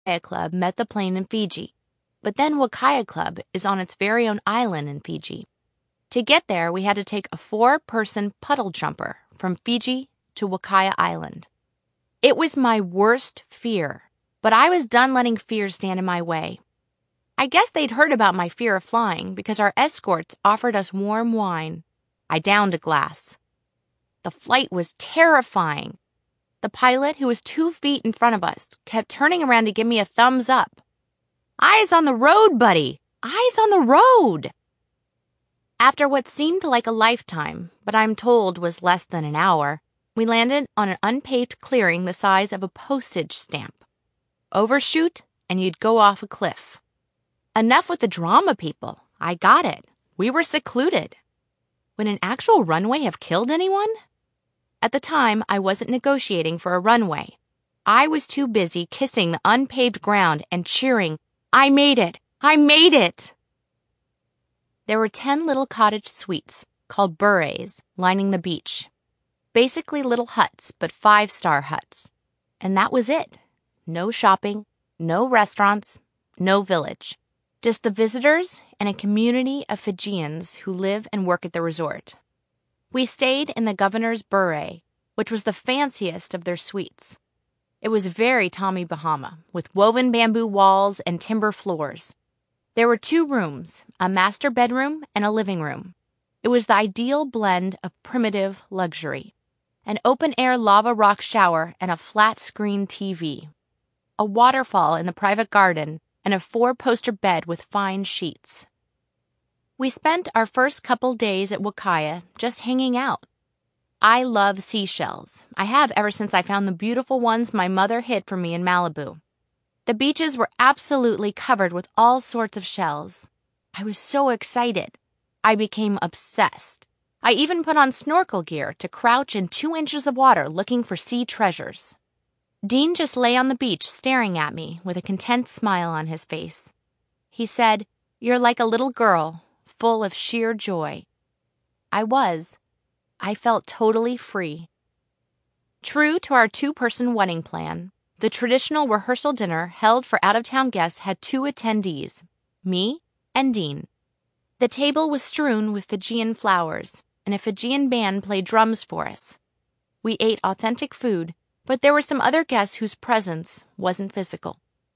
Club met the plane in Fiji, but then Wakaya Club is on its very own island in Fiji. To get there, we had to take a 4-person puddle jumper from Fiji to Wakaya Island. It was my worst fear, but I was done letting fear stand in my way. I guess they'd heard about my fear of flying because our escorts offered us warm wine. I downed a glass. The flight was terrifying. The pilot, who was 2 feet in front of us, kept turning around to give me a thumbs up. Eyes on the road, buddy! Eyes on the road! After what seemed like a lifetime, but I'm told was less than an hour, we landed on an unpaved clearing the size of a postage stamp. Overshoot, and you'd go off a cliff. Enough with the drama, people. I got it. We were secluded. Would an actual runway have killed anyone? At the time, I wasn't negotiating for a runway. I was too busy kissing the unpaved ground and cheering, "I made it! I made it!" There were 10 little cottage suites, called bures, lining the beach. Basically little huts, but 5-star huts. And that was it. No shopping, no restaurants, no village. Just the visitors and a community of Fijians who live and work at the resort. We stayed in the governor's bure, which was the fanciest of their suites. It was very Tommy Bahama, with woven bamboo walls and timber floors. There were 2 rooms, a master bedroom and a living room. It was the ideal blend of primitive luxury. An open-air lava rock shower and a flat-screen TV. A waterfall in the private garden and a 4-poster bed with fine sheets. We spent our first couple days at Wakaya just hanging out. I love seashells. I have ever since I found the beautiful ones my mother hid for me in Malibu. The beaches were absolutely covered with all sorts of shells. I was so excited. I became obsessed. I even put on snorkel gear to crouch in 2 inches of water looking for sea treasures. Dean just lay on the beach staring at me with a content smile on his face. He said, "You're like a little girl, full of sheer joy." I was. I felt totally free. True to our 2-person wedding plan, the traditional rehearsal dinner held for out-of-town guests had 2 attendees, me and Dean. The table was strewn with Fijian flowers, and a Fijian band played drums for us. We ate authentic food, but there were some other guests whose presence wasn't physical.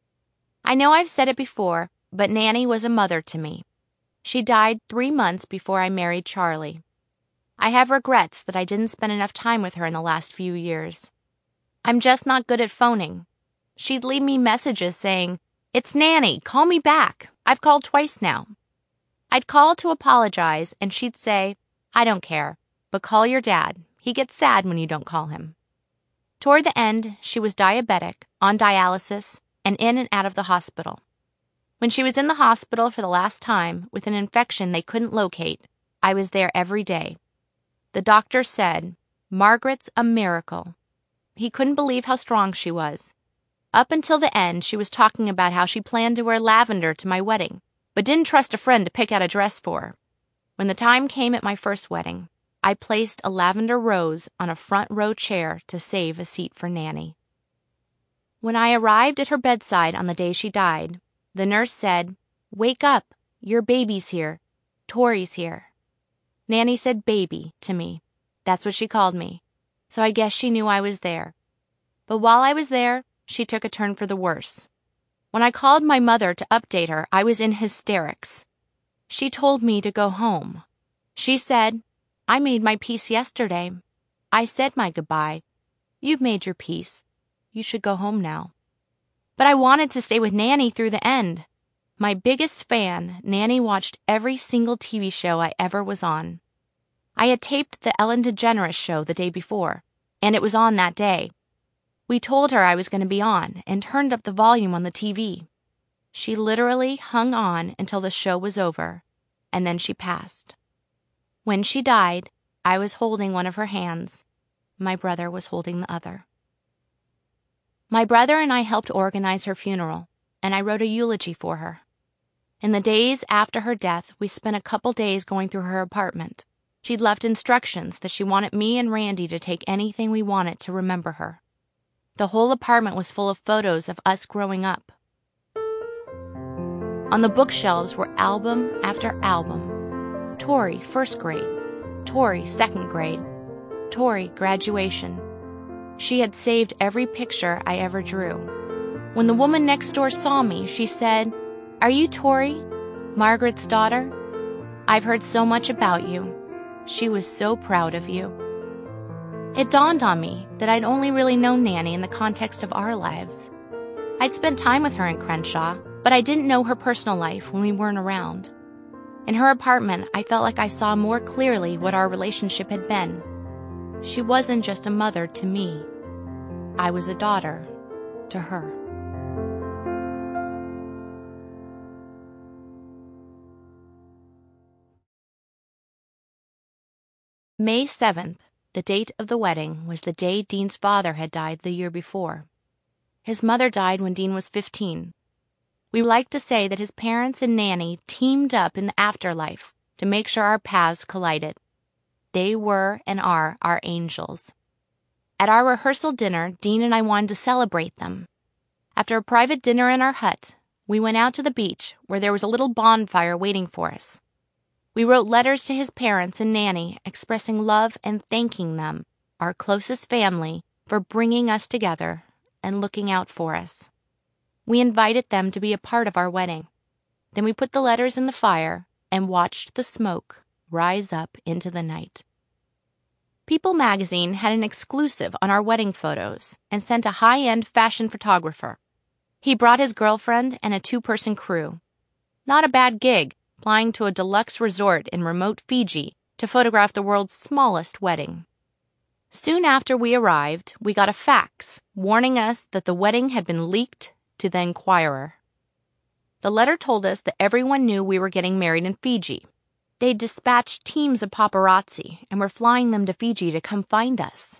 I know I've said it before, but Nanny was a mother to me. She died 3 months before I married Charlie. I have regrets that I didn't spend enough time with her in the last few years. I'm just not good at phoning. She'd leave me messages saying, "It's Nanny, call me back. I've called twice now." I'd call to apologize, and she'd say, "I don't care, but call your dad. He gets sad when you don't call him." Toward the end, she was diabetic, on dialysis, and in and out of the hospital. When she was in the hospital for the last time with an infection they couldn't locate, I was there every day. The doctor said, "Margaret's a miracle." He couldn't believe how strong she was. Up until the end, she was talking about how she planned to wear lavender to my wedding, but didn't trust a friend to pick out a dress for her. When the time came at my first wedding, I placed a lavender rose on a front row chair to save a seat for Nanny. When I arrived at her bedside on the day she died, the nurse said, "Wake up, your baby's here. Tori's here." Nanny said baby to me. That's what she called me. So I guess she knew I was there. But while I was there, she took a turn for the worse. When I called my mother to update her, I was in hysterics. She told me to go home. She said, "I made my peace yesterday. I said my goodbye. You've made your peace. You should go home now." But I wanted to stay with Nanny through the end. My biggest fan, Nanny watched every single TV show I ever was on. I had taped the Ellen DeGeneres show the day before, and it was on that day. We told her I was going to be on and turned up the volume on the TV. She literally hung on until the show was over, and then she passed. When she died, I was holding one of her hands. My brother was holding the other. My brother and I helped organize her funeral, and I wrote a eulogy for her. In the days after her death, we spent a couple days going through her apartment. She'd left instructions that she wanted me and Randy to take anything we wanted to remember her. The whole apartment was full of photos of us growing up, On the bookshelves were album after album. Tori, first grade. Tori, second grade. Tori, graduation. She had saved every picture I ever drew. When the woman next door saw me, she said, "Are you Tori, Margaret's daughter? I've heard so much about you. She was so proud of you." It dawned on me that I'd only really known Nanny in the context of our lives. I'd spent time with her in Crenshaw, but I didn't know her personal life when we weren't around. In her apartment, I felt like I saw more clearly what our relationship had been. She wasn't just a mother to me. I was a daughter to her. May 7th, the date of the wedding, was the day Dean's father had died the year before. His mother died when Dean was 15. We like to say that his parents and Nanny teamed up in the afterlife to make sure our paths collided. They were and are our angels. At our rehearsal dinner, Dean and I wanted to celebrate them. After a private dinner in our hut, we went out to the beach where there was a little bonfire waiting for us. We wrote letters to his parents and Nanny expressing love and thanking them, our closest family, for bringing us together and looking out for us. We invited them to be a part of our wedding. Then we put the letters in the fire and watched the smoke rise up into the night. People magazine had an exclusive on our wedding photos and sent a high-end fashion photographer. He brought his girlfriend and a 2-person crew. Not a bad gig, flying to a deluxe resort in remote Fiji to photograph the world's smallest wedding. Soon after we arrived, we got a fax warning us that the wedding had been leaked to the Enquirer. The letter told us that everyone knew we were getting married in Fiji. They'd dispatched teams of paparazzi and were flying them to Fiji to come find us.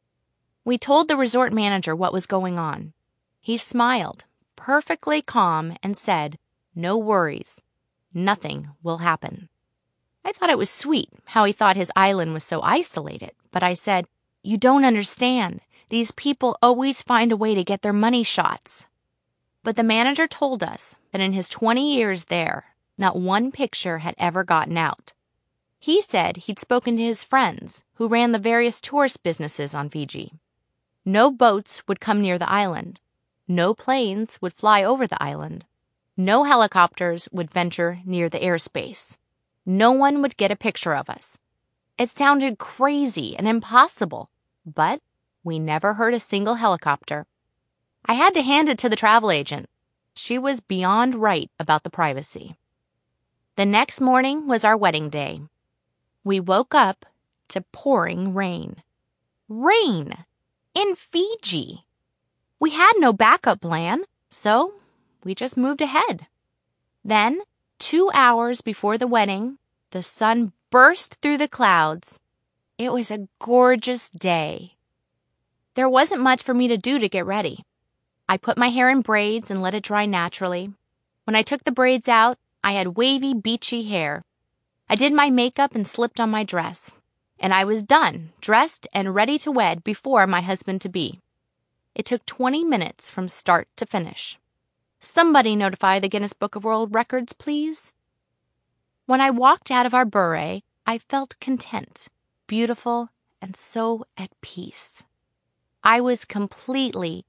We told the resort manager what was going on. He smiled, perfectly calm, and said, "No worries. Nothing will happen." I thought it was sweet how he thought his island was so isolated, but I said, "You don't understand. These people always find a way to get their money shots." But the manager told us that in his 20 years there, not one picture had ever gotten out. He said he'd spoken to his friends who ran the various tourist businesses on Fiji. No boats would come near the island. No planes would fly over the island. No helicopters would venture near the airspace. No one would get a picture of us. It sounded crazy and impossible, but we never heard a single helicopter. I had to hand it to the travel agent. She was beyond right about the privacy. The next morning was our wedding day. We woke up to pouring rain. Rain! In Fiji! We had no backup plan, so we just moved ahead. Then, 2 hours before the wedding, the sun burst through the clouds. It was a gorgeous day. There wasn't much for me to do to get ready. I put my hair in braids and let it dry naturally. When I took the braids out, I had wavy, beachy hair. I did my makeup and slipped on my dress. And I was done, dressed and ready to wed before my husband-to-be. It took 20 minutes from start to finish. Somebody notify the Guinness Book of World Records, please. When I walked out of our bure, I felt content, beautiful, and so at peace. I was completely,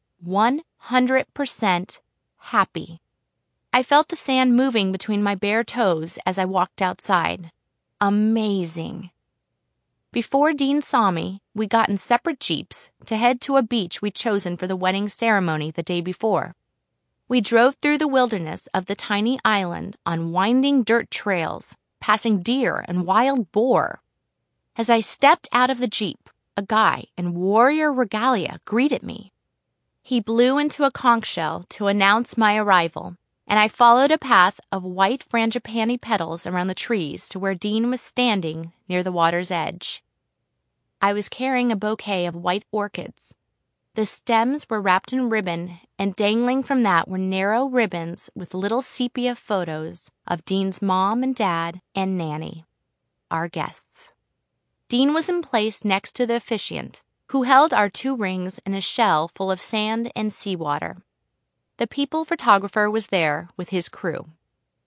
100% happy. I felt the sand moving between my bare toes as I walked outside. Amazing. Before Dean saw me, we got in separate jeeps to head to a beach we'd chosen for the wedding ceremony the day before. We drove through the wilderness of the tiny island on winding dirt trails, passing deer and wild boar. As I stepped out of the jeep, a guy in warrior regalia greeted me. He blew into a conch shell to announce my arrival, and I followed a path of white frangipani petals around the trees to where Dean was standing near the water's edge. I was carrying a bouquet of white orchids. The stems were wrapped in ribbon, and dangling from that were narrow ribbons with little sepia photos of Dean's mom and dad and Nanny, our guests. Dean was in place next to the officiant, who held our 2 rings in a shell full of sand and seawater. The people photographer was there with his crew.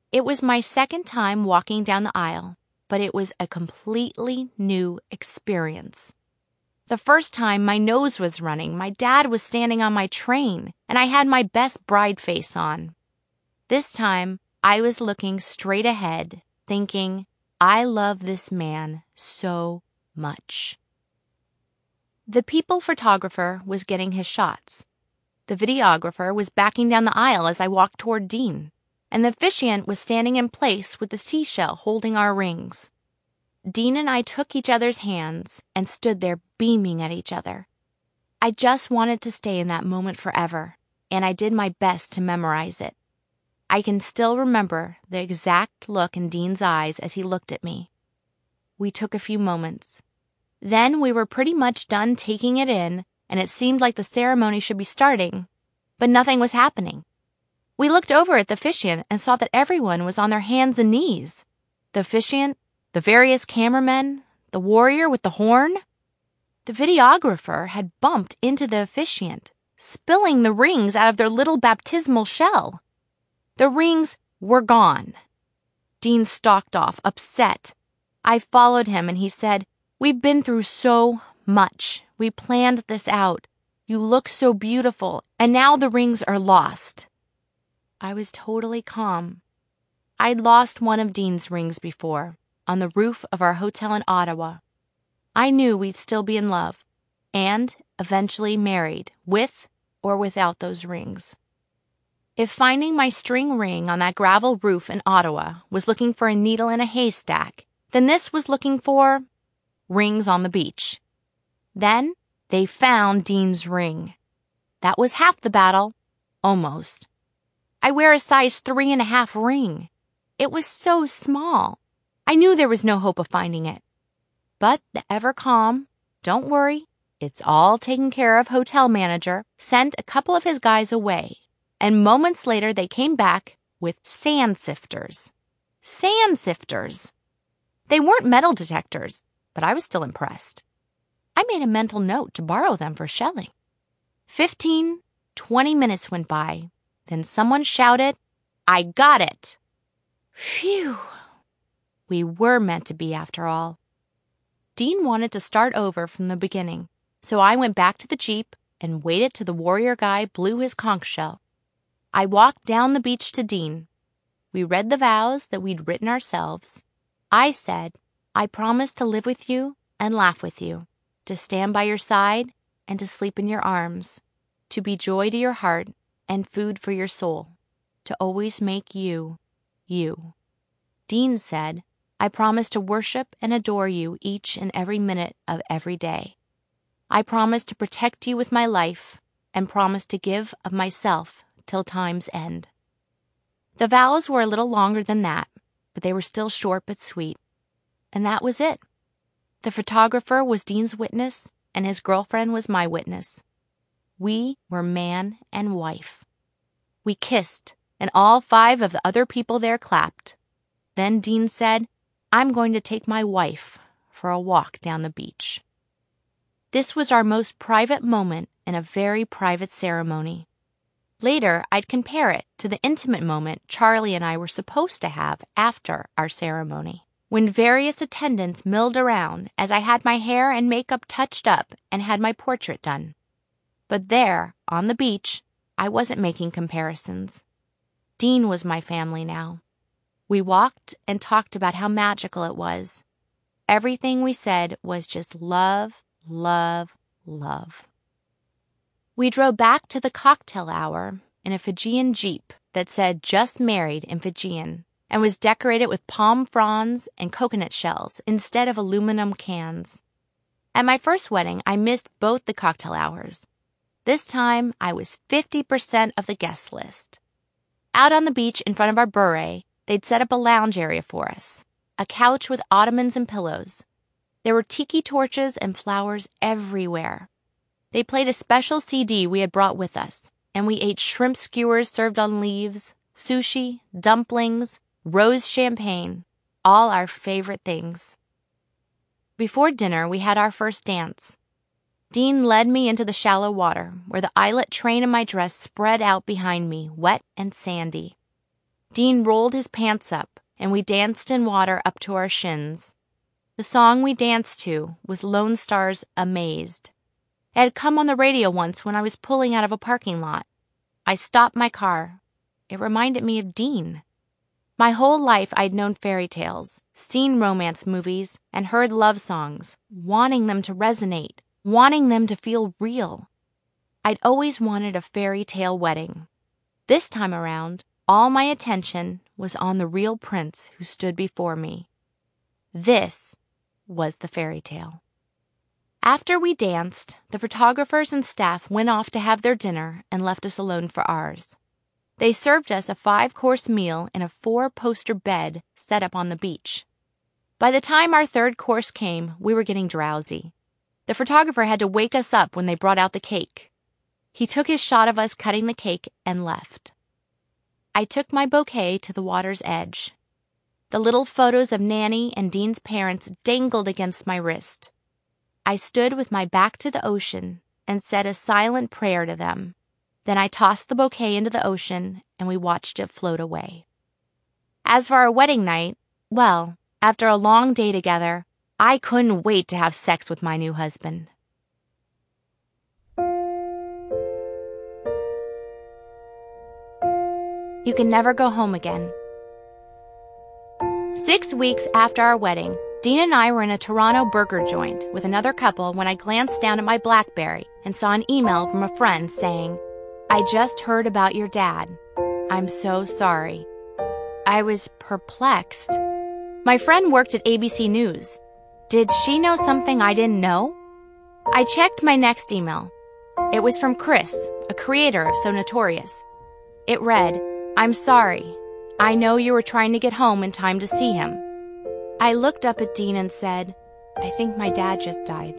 It was my second time walking down the aisle, but it was a completely new experience. The first time, my nose was running, my dad was standing on my train, and I had my best bride face on. This time, I was looking straight ahead, thinking, I love this man so much. The people photographer was getting his shots. The videographer was backing down the aisle as I walked toward Dean, and the officiant was standing in place with the seashell holding our rings. Dean and I took each other's hands and stood there beaming at each other. I just wanted to stay in that moment forever, and I did my best to memorize it. I can still remember the exact look in Dean's eyes as he looked at me. We took a few moments. Then we were pretty much done taking it in, and it seemed like the ceremony should be starting, but nothing was happening. We looked over at the officiant and saw that everyone was on their hands and knees. The officiant, the various cameramen, the warrior with the horn. The videographer had bumped into the officiant, spilling the rings out of their little baptismal shell. The rings were gone. Dean stalked off, upset. I followed him and he said, "We've been through so much. We planned this out. You look so beautiful, and now the rings are lost." I was totally calm. I'd lost one of Dean's rings before, on the roof of our hotel in Ottawa. I knew we'd still be in love, and eventually married, with or without those rings. If finding my string ring on that gravel roof in Ottawa was looking for a needle in a haystack, then this was looking for rings on the beach. Then they found Dean's ring. That was half the battle, almost. I wear a size 3.5 ring. It was so small. I knew there was no hope of finding it. But the ever calm, "Don't worry, it's all taken care of" hotel manager sent a couple of his guys away, and moments later they came back with sand sifters. Sand sifters! They weren't metal detectors, but I was still impressed. I made a mental note to borrow them for shelling. 15-20 minutes went by. Then someone shouted, "I got it!" Phew! We were meant to be after all. Dean wanted to start over from the beginning, so I went back to the Jeep and waited till the warrior guy blew his conch shell. I walked down the beach to Dean. We read the vows that we'd written ourselves. I said, "I promise to live with you and laugh with you, to stand by your side and to sleep in your arms, to be joy to your heart and food for your soul, to always make you, you." Dean said, "I promise to worship and adore you each and every minute of every day. I promise to protect you with my life and promise to give of myself till time's end." The vows were a little longer than that, but they were still short but sweet. And that was it. The photographer was Dean's witness, and his girlfriend was my witness. We were man and wife. We kissed, and all 5 of the other people there clapped. Then Dean said, "I'm going to take my wife for a walk down the beach." This was our most private moment in a very private ceremony. Later, I'd compare it to the intimate moment Charlie and I were supposed to have after our ceremony, when various attendants milled around as I had my hair and makeup touched up and had my portrait done. But there, on the beach, I wasn't making comparisons. Dean was my family now. We walked and talked about how magical it was. Everything we said was just love, love, love. We drove back to the cocktail hour in a Fijian Jeep that said "Just Married" in Fijian and was decorated with palm fronds and coconut shells instead of aluminum cans. At my first wedding, I missed both the cocktail hours. This time, I was 50% of the guest list. Out on the beach in front of our bure, they'd set up a lounge area for us, a couch with ottomans and pillows. There were tiki torches and flowers everywhere. They played a special CD we had brought with us, and we ate shrimp skewers served on leaves, sushi, dumplings, rose champagne, all our favorite things. Before dinner, we had our first dance. Dean led me into the shallow water, where the eyelet train in my dress spread out behind me, wet and sandy. Dean rolled his pants up, and we danced in water up to our shins. The song we danced to was Lone Star's Amazed. It had come on the radio once when I was pulling out of a parking lot. I stopped my car. It reminded me of Dean. My whole life I'd known fairy tales, seen romance movies, and heard love songs, wanting them to resonate, wanting them to feel real. I'd always wanted a fairy tale wedding. This time around, all my attention was on the real prince who stood before me. This was the fairy tale. After we danced, the photographers and staff went off to have their dinner and left us alone for ours. They served us a 5-course meal in a 4-poster bed set up on the beach. By the time our 3rd course came, we were getting drowsy. The photographer had to wake us up when they brought out the cake. He took his shot of us cutting the cake and left. I took my bouquet to the water's edge. The little photos of Nanny and Dean's parents dangled against my wrist. I stood with my back to the ocean and said a silent prayer to them. Then I tossed the bouquet into the ocean and we watched it float away. As for our wedding night, well, after a long day together, I couldn't wait to have sex with my new husband. You Can Never Go Home Again. 6 weeks after our wedding, Dean and I were in a Toronto burger joint with another couple when I glanced down at my BlackBerry and saw an email from a friend saying, "I just heard about your dad. I'm so sorry." I was perplexed. My friend worked at ABC News. Did she know something I didn't know? I checked my next email. It was from Chris, a creator of So Notorious. It read, "I'm sorry. I know you were trying to get home in time to see him." I looked up at Dean and said, "I think my dad just died."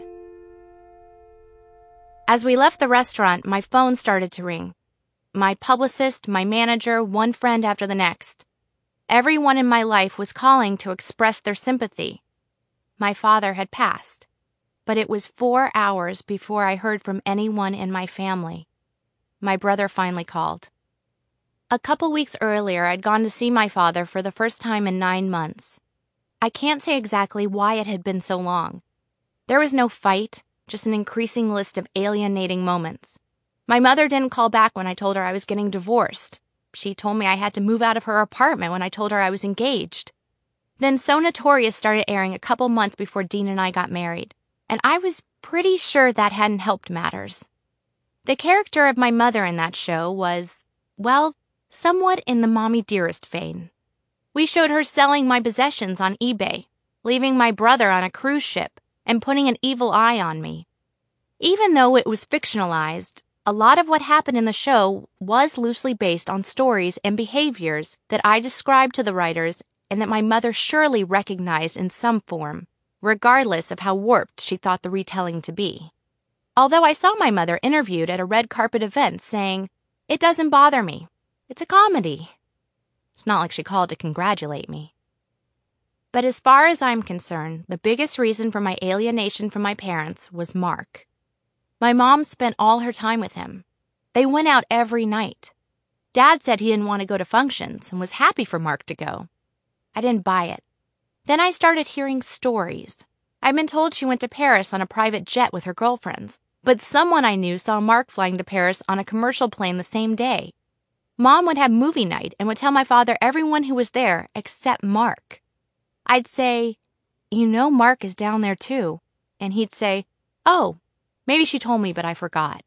As we left the restaurant, my phone started to ring. My publicist, my manager, one friend after the next. Everyone in my life was calling to express their sympathy. My father had passed, but it was 4 hours before I heard from anyone in my family. My brother finally called. A couple weeks earlier, I'd gone to see my father for the first time in 9 months. I can't say exactly why it had been so long. There was no fight, just an increasing list of alienating moments. My mother didn't call back when I told her I was getting divorced. She told me I had to move out of her apartment when I told her I was engaged. Then So Notorious started airing a couple months before Dean and I got married, and I was pretty sure that hadn't helped matters. The character of my mother in that show was, well, somewhat in the Mommy Dearest vein. We showed her selling my possessions on eBay, leaving my brother on a cruise ship, and putting an evil eye on me. Even though it was fictionalized, a lot of what happened in the show was loosely based on stories and behaviors that I described to the writers and that my mother surely recognized in some form, regardless of how warped she thought the retelling to be. Although I saw my mother interviewed at a red carpet event saying, "It doesn't bother me. It's a comedy." It's not like she called to congratulate me. But as far as I'm concerned, the biggest reason for my alienation from my parents was Mark. My mom spent all her time with him. They went out every night. Dad said he didn't want to go to functions and was happy for Mark to go. I didn't buy it. Then I started hearing stories. I'd been told she went to Paris on a private jet with her girlfriends, but someone I knew saw Mark flying to Paris on a commercial plane the same day. Mom would have movie night and would tell my father everyone who was there except Mark. I'd say, "You know Mark is down there too," and he'd say, "Oh, maybe she told me, but I forgot."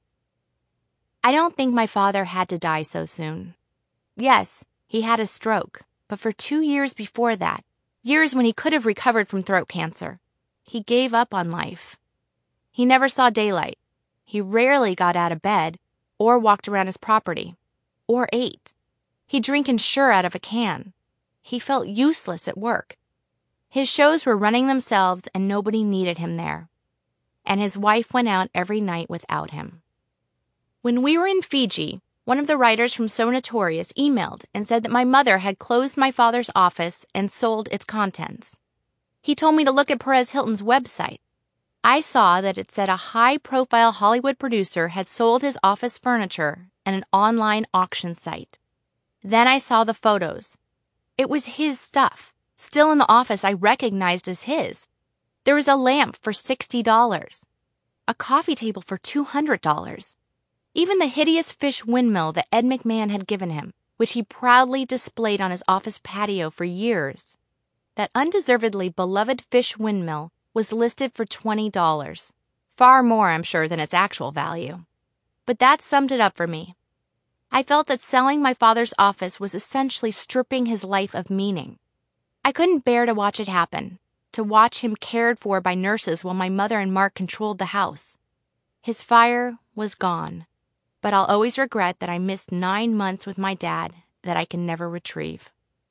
I don't think my father had to die so soon. Yes, he had a stroke, but for 2 years before that, years when he could have recovered from throat cancer, he gave up on life. He never saw daylight. He rarely got out of bed or walked around his property or ate. He'd drink Ensure out of a can. He felt useless at work. His shows were running themselves and nobody needed him there. And his wife went out every night without him. When we were in Fiji, one of the writers from So Notorious emailed and said that my mother had closed my father's office and sold its contents. He told me to look at Perez Hilton's website. I saw that it said a high-profile Hollywood producer had sold his office furniture at an online auction site. Then I saw the photos. It was his stuff, still in the office I recognized as his. There was a lamp for $60, a coffee table for $200, even the hideous fish windmill that Ed McMahon had given him, which he proudly displayed on his office patio for years. That undeservedly beloved fish windmill was listed for $20, far more, I'm sure, than its actual value. But that summed it up for me. I felt that selling my father's office was essentially stripping his life of meaning. I couldn't bear to watch it happen, to watch him cared for by nurses while my mother and Mark controlled the house. His fire was gone, but I'll always regret that I missed 9 months with my dad that I can never retrieve.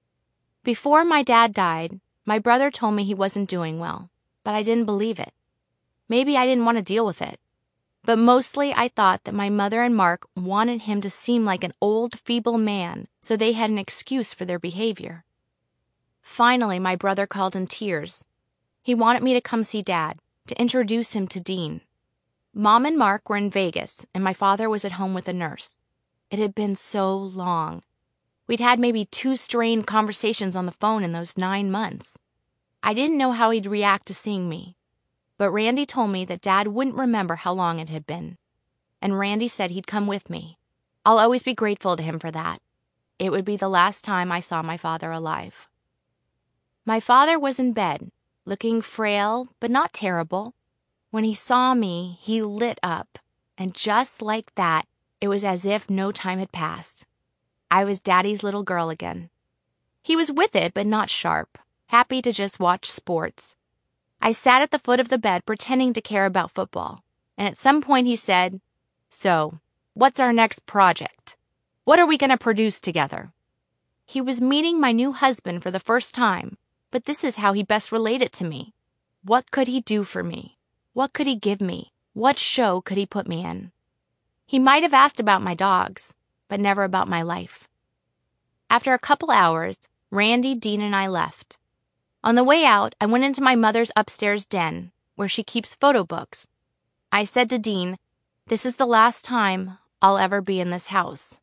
Before my dad died, my brother told me he wasn't doing well, but I didn't believe it. Maybe I didn't want to deal with it. But mostly I thought that my mother and Mark wanted him to seem like an old, feeble man so they had an excuse for their behavior. Finally, my brother called in tears. He wanted me to come see Dad, to introduce him to Dean. Mom and Mark were in Vegas, and my father was at home with a nurse. It had been so long. We'd had maybe 2 strained conversations on the phone in those 9 months. I didn't know how he'd react to seeing me. But Randy told me that Dad wouldn't remember how long it had been. And Randy said he'd come with me. I'll always be grateful to him for that. It would be the last time I saw my father alive. My father was in bed, looking frail but not terrible. When he saw me, he lit up. And just like that, it was as if no time had passed. I was Daddy's little girl again. He was with it but not sharp, happy to just watch sports. I sat at the foot of the bed pretending to care about football, and at some point he said, "So, what's our next project? What are we going to produce together?" He was meeting my new husband for the first time, but this is how he best related to me. What could he do for me? What could he give me? What show could he put me in? He might have asked about my dogs, but never about my life. After a couple hours, Randy, Dean, and I left. On the way out, I went into my mother's upstairs den, where she keeps photo books. I said to Dean, "This is the last time I'll ever be in this house."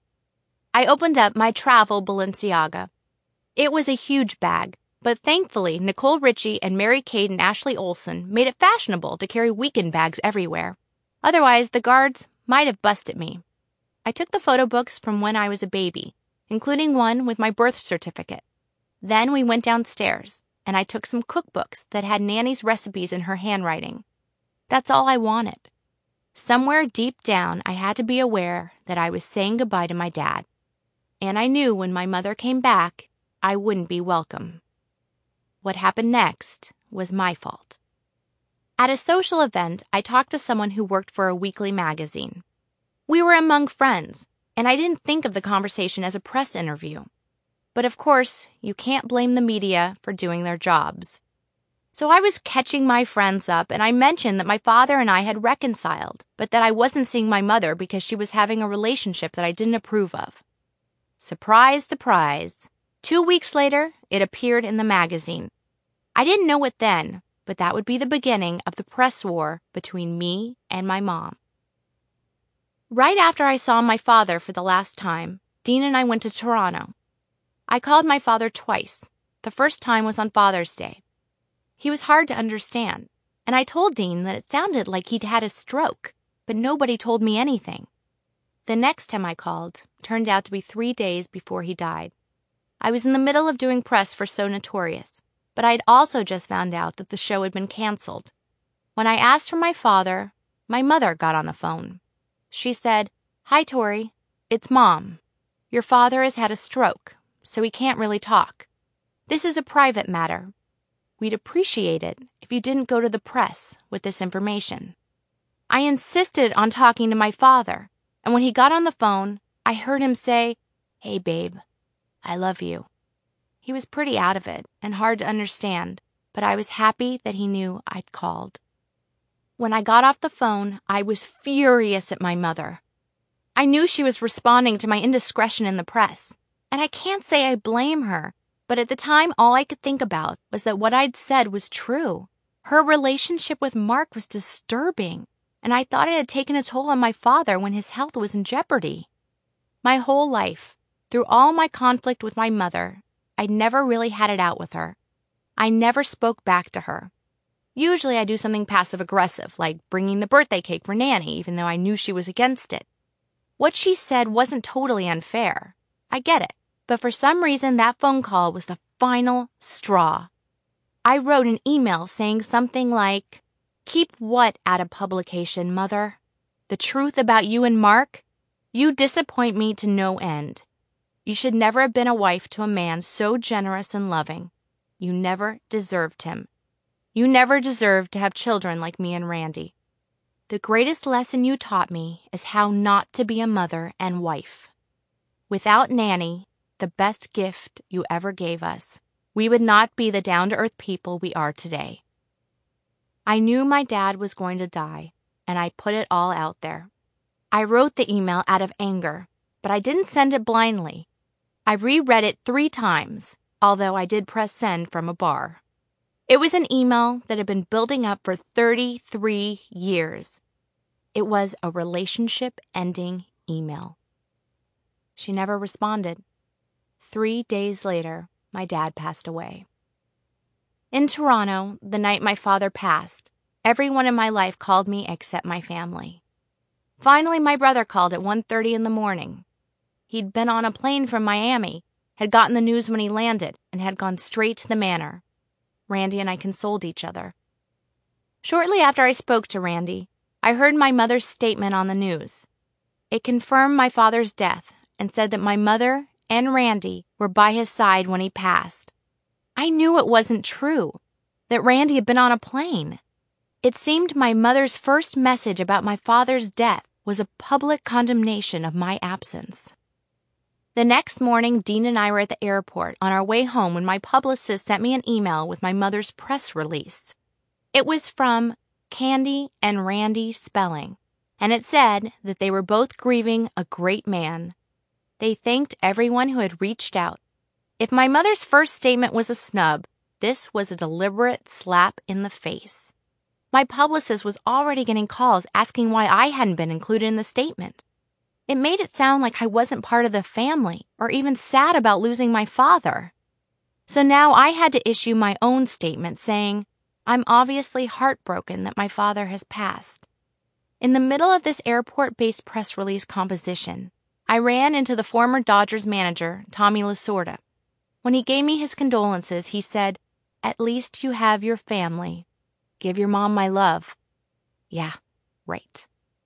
I opened up my travel Balenciaga. It was a huge bag, but thankfully Nicole Richie and Mary-Kate and Ashley Olsen made it fashionable to carry weekend bags everywhere. Otherwise, the guards might have busted me. I took the photo books from when I was a baby, including one with my birth certificate. Then we went downstairs, and I took some cookbooks that had Nanny's recipes in her handwriting. That's all I wanted. Somewhere deep down, I had to be aware that I was saying goodbye to my dad. And I knew when my mother came back, I wouldn't be welcome. What happened next was my fault. At a social event, I talked to someone who worked for a weekly magazine. We were among friends, and I didn't think of the conversation as a press interview. But of course, you can't blame the media for doing their jobs. So I was catching my friends up, and I mentioned that my father and I had reconciled, but that I wasn't seeing my mother because she was having a relationship that I didn't approve of. Surprise, surprise. 2 weeks later, it appeared in the magazine. I didn't know it then, but that would be the beginning of the press war between me and my mom. Right after I saw my father for the last time, Dean and I went to Toronto. I called my father twice. The first time was on Father's Day. He was hard to understand, and I told Dean that it sounded like he'd had a stroke, but nobody told me anything. The next time I called turned out to be 3 days before he died. I was in the middle of doing press for So Notorious, but I'd also just found out that the show had been canceled. When I asked for my father, my mother got on the phone. She said, "Hi, Tori. It's Mom. Your father has had a stroke, so he can't really talk. This is a private matter. We'd appreciate it if you didn't go to the press with this information." I insisted on talking to my father, and when he got on the phone, I heard him say, "Hey, babe, I love you." He was pretty out of it and hard to understand, but I was happy that he knew I'd called. When I got off the phone, I was furious at my mother. I knew she was responding to my indiscretion in the press, and I can't say I blame her, but at the time all I could think about was that what I'd said was true. Her relationship with Mark was disturbing, and I thought it had taken a toll on my father when his health was in jeopardy. My whole life, Through all my conflict with my mother, I never really had it out with her. I never spoke back to her. Usually I do something passive-aggressive, like bringing the birthday cake for Nanny, even though I knew she was against it. What she said wasn't totally unfair. I get it. But for some reason, that phone call was the final straw. I wrote an email saying something like, "Keep what out of publication, Mother? The truth about you and Mark? You disappoint me to no end. You should never have been a wife to a man so generous and loving. You never deserved him. You never deserved to have children like me and Randy. The greatest lesson you taught me is how not to be a mother and wife. Without Nanny, the best gift you ever gave us, we would not be the down-to-earth people we are today." I knew my dad was going to die, and I put it all out there. I wrote the email out of anger, but I didn't send it blindly. I reread it 3 times, although I did press send from a bar. It was an email that had been building up for 33 years. It was a relationship-ending email. She never responded. 3 days later, my dad passed away. In Toronto, the night my father passed, everyone in my life called me except my family. Finally, my brother called at 1:30 in the morning. He'd been on a plane from Miami, had gotten the news when he landed, and had gone straight to the manor. Randy and I consoled each other. Shortly after I spoke to Randy, I heard my mother's statement on the news. It confirmed my father's death and said that my mother and Randy were by his side when he passed. I knew it wasn't true, that Randy had been on a plane. It seemed my mother's first message about my father's death was a public condemnation of my absence. The next morning, Dean and I were at the airport on our way home when my publicist sent me an email with my mother's press release. It was from Candy and Randy Spelling, and it said that they were both grieving a great man. They thanked everyone who had reached out. If my mother's first statement was a snub, this was a deliberate slap in the face. My publicist was already getting calls asking why I hadn't been included in the statement. It made it sound like I wasn't part of the family or even sad about losing my father. So now I had to issue my own statement saying, "I'm obviously heartbroken that my father has passed." In the middle of this airport-based press release composition, I ran into the former Dodgers manager, Tommy Lasorda. When he gave me his condolences, he said, "At least you have your family. Give your mom my love." Yeah, right.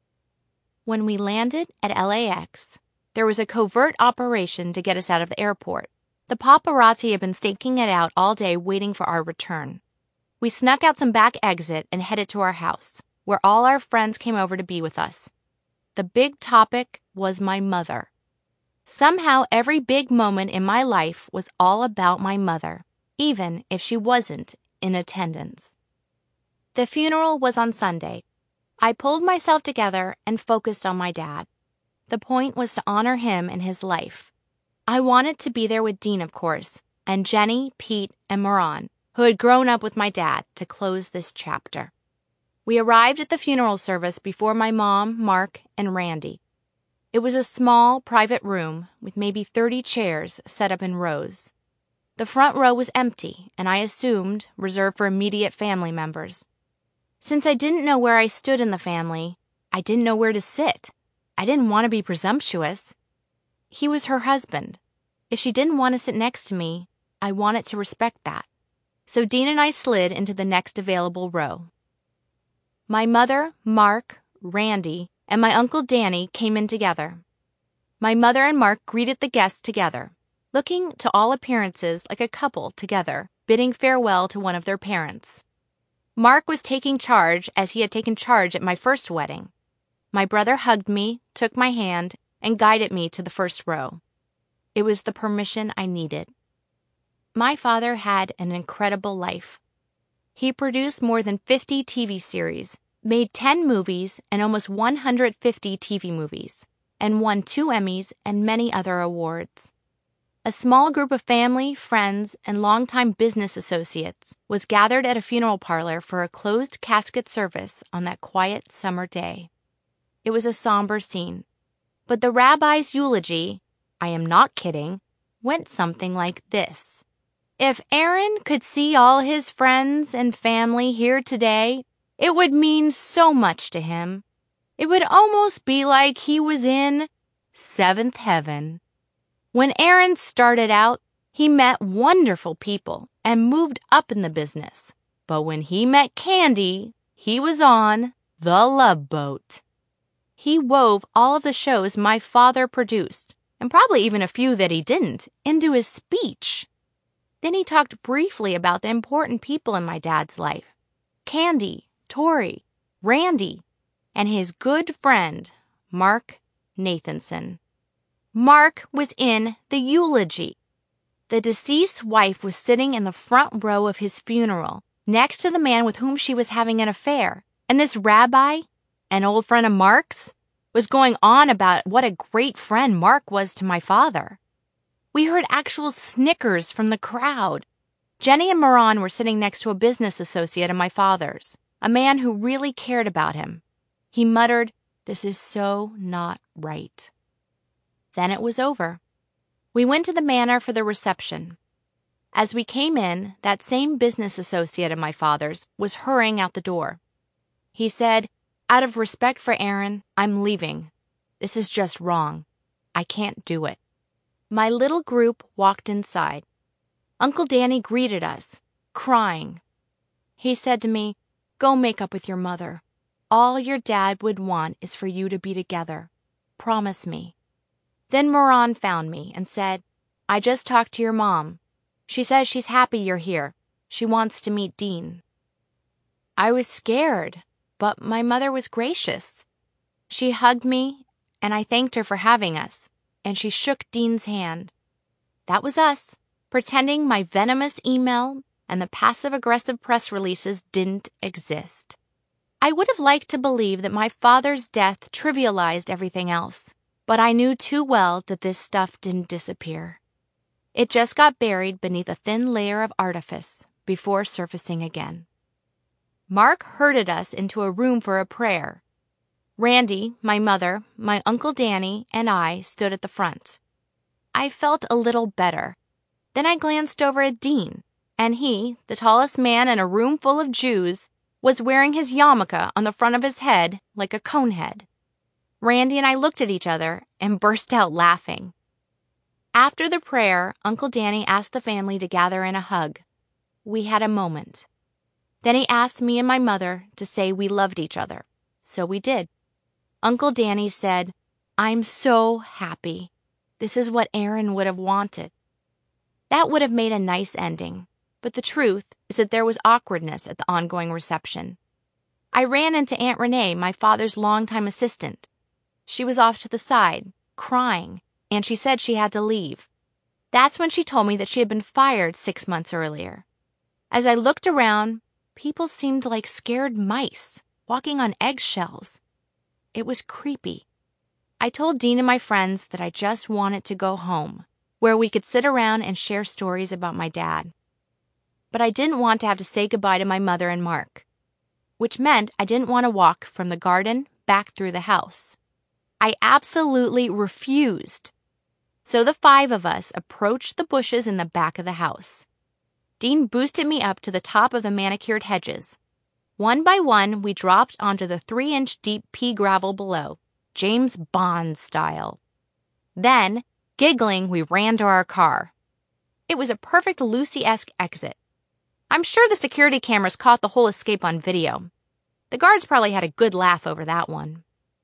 When we landed at LAX, there was a covert operation to get us out of the airport. The paparazzi had been staking it out all day waiting for our return. We snuck out some back exit and headed to our house, where all our friends came over to be with us. The big topic was my mother. Somehow every big moment in my life was all about my mother, even if she wasn't in attendance. The funeral was on Sunday. I pulled myself together and focused on my dad. The point was to honor him and his life. I wanted to be there with Dean, of course, and Jenny, Pete, and Moran, who had grown up with my dad, to close this chapter. We arrived at the funeral service before my mom, Mark, and Randy. It was a small, private room with maybe 30 chairs set up in rows. The front row was empty, and I assumed reserved for immediate family members. Since I didn't know where I stood in the family, I didn't know where to sit. I didn't want to be presumptuous. He was her husband. If she didn't want to sit next to me, I wanted to respect that. So Dean and I slid into the next available row. My mother, Mark, Randy, and my Uncle Danny came in together. My mother and Mark greeted the guests together, looking to all appearances like a couple together, bidding farewell to one of their parents. Mark was taking charge as he had taken charge at my first wedding. My brother hugged me, took my hand, and guided me to the first row. It was the permission I needed. My father had an incredible life. He produced more than 50 TV series, made 10 movies and almost 150 TV movies, and won 2 Emmys and many other awards. A small group of family, friends, and longtime business associates was gathered at a funeral parlor for a closed casket service on that quiet summer day. It was a somber scene, but the rabbi's eulogy, I am not kidding, went something like this. If Aaron could see all his friends and family here today, it would mean so much to him. It would almost be like he was in seventh heaven. When Aaron started out, he met wonderful people and moved up in the business. But when he met Candy, he was on the Love Boat. He wove all of the shows my father produced, and probably even a few that he didn't, into his speech. Then he talked briefly about the important people in my dad's life. Candy, Tori, Randy, and his good friend, Mark Nathanson. Mark was in the eulogy. The deceased wife was sitting in the front row of his funeral, next to the man with whom she was having an affair. And this rabbi, an old friend of Mark's, was going on about what a great friend Mark was to my father. We heard actual snickers from the crowd. Jenny and Moran were sitting next to a business associate of my father's, a man who really cared about him. He muttered, "This is so not right." Then it was over. We went to the manor for the reception. As we came in, that same business associate of my father's was hurrying out the door. He said, "Out of respect for Aaron, I'm leaving. This is just wrong. I can't do it." My little group walked inside. Uncle Danny greeted us, crying. He said to me, "Go make up with your mother. All your dad would want is for you to be together. Promise me." Then Moran found me and said, "I just talked to your mom. She says she's happy you're here. She wants to meet Dean." I was scared, but my mother was gracious. She hugged me, and I thanked her for having us, and she shook Dean's hand. That was us, pretending my venomous email and the passive-aggressive press releases didn't exist. I would have liked to believe that my father's death trivialized everything else, but I knew too well that this stuff didn't disappear. It just got buried beneath a thin layer of artifice before surfacing again. Mark herded us into a room for a prayer. Randy, my mother, my Uncle Danny, and I stood at the front. I felt a little better. Then I glanced over at Dean, and he, the tallest man in a room full of Jews, was wearing his yarmulke on the front of his head like a cone head. Randy and I looked at each other and burst out laughing. After the prayer, Uncle Danny asked the family to gather in a hug. We had a moment. Then he asked me and my mother to say we loved each other. So we did. Uncle Danny said, "I'm so happy. This is what Aaron would have wanted." That would have made a nice ending, but the truth is that there was awkwardness at the ongoing reception. I ran into Aunt Renee, my father's longtime assistant. She was off to the side, crying, and she said she had to leave. That's when she told me that she had been fired 6 months earlier. As I looked around, people seemed like scared mice, walking on eggshells. It was creepy. I told Dean and my friends that I just wanted to go home, where we could sit around and share stories about my dad. But I didn't want to have to say goodbye to my mother and Mark, which meant I didn't want to walk from the garden back through the house. I absolutely refused. So the 5 of us approached the bushes in the back of the house. Dean boosted me up to the top of the manicured hedges. One by one, we dropped onto the 3-inch deep pea gravel below, James Bond style. Then, giggling, we ran to our car. It was a perfect Lucy-esque exit. I'm sure the security cameras caught the whole escape on video. The guards probably had a good laugh over that one.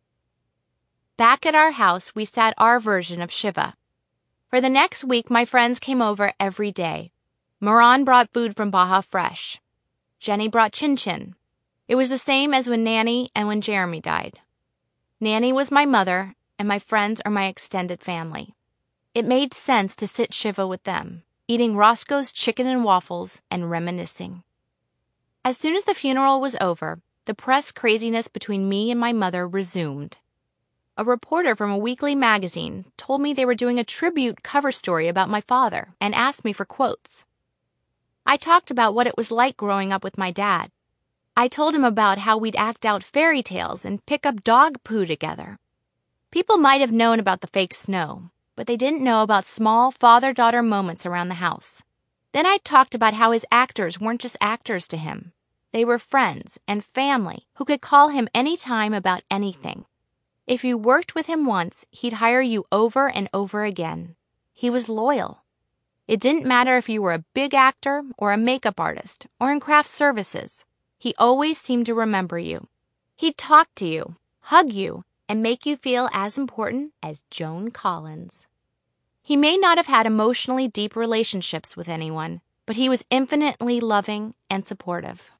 Back at our house, we sat our version of Shiva. For the next week, my friends came over every day. Moran brought food from Baja Fresh. Jenny brought chin-chin. It was the same as when Nanny and when Jeremy died. Nanny was my mother, and my friends are my extended family. It made sense to sit Shiva with them, eating Roscoe's chicken and waffles and reminiscing. As soon as the funeral was over, the press craziness between me and my mother resumed. A reporter from a weekly magazine told me they were doing a tribute cover story about my father and asked me for quotes. I talked about what it was like growing up with my dad. I told him about how we'd act out fairy tales and pick up dog poo together. People might have known about the fake snow, but they didn't know about small father-daughter moments around the house. Then I talked about how his actors weren't just actors to him. They were friends and family who could call him anytime about anything. If you worked with him once, he'd hire you over and over again. He was loyal. It didn't matter if you were a big actor or a makeup artist or in craft services. He always seemed to remember you. He'd talk to you, hug you, and make you feel as important as Joan Collins. He may not have had emotionally deep relationships with anyone, but he was infinitely loving and supportive.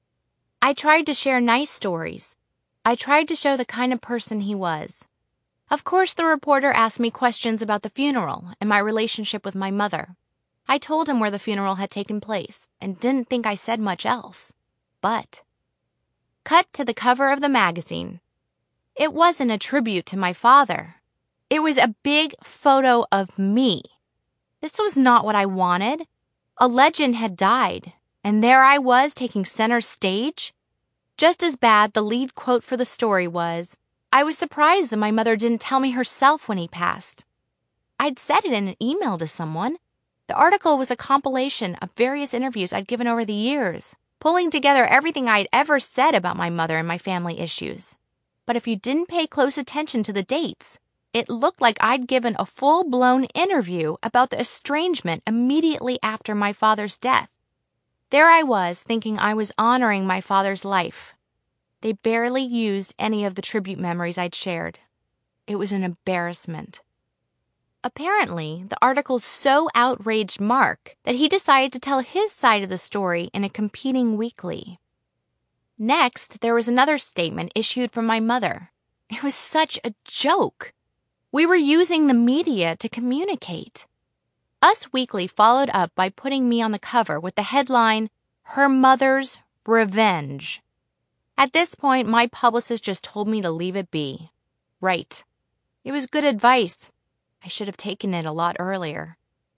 I tried to share nice stories. I tried to show the kind of person he was. Of course, the reporter asked me questions about the funeral and my relationship with my mother. I told him where the funeral had taken place and didn't think I said much else. But cut to the cover of the magazine. It wasn't a tribute to my father. It was a big photo of me. This was not what I wanted. A legend had died, and there I was taking center stage. Just as bad, the lead quote for the story was, "I was surprised that my mother didn't tell me herself when he passed." I'd said it in an email to someone. The article was a compilation of various interviews I'd given over the years, pulling together everything I'd ever said about my mother and my family issues. But if you didn't pay close attention to the dates, it looked like I'd given a full-blown interview about the estrangement immediately after my father's death. There I was, thinking I was honoring my father's life. They barely used any of the tribute memories I'd shared. It was an embarrassment. Apparently, the article so outraged Mark that he decided to tell his side of the story in a competing weekly. Next, there was another statement issued from my mother. It was such a joke. We were using the media to communicate. Us Weekly followed up by putting me on the cover with the headline, "Her Mother's Revenge." At this point, my publicist just told me to leave it be. Right. It was good advice. I should have taken it a lot earlier.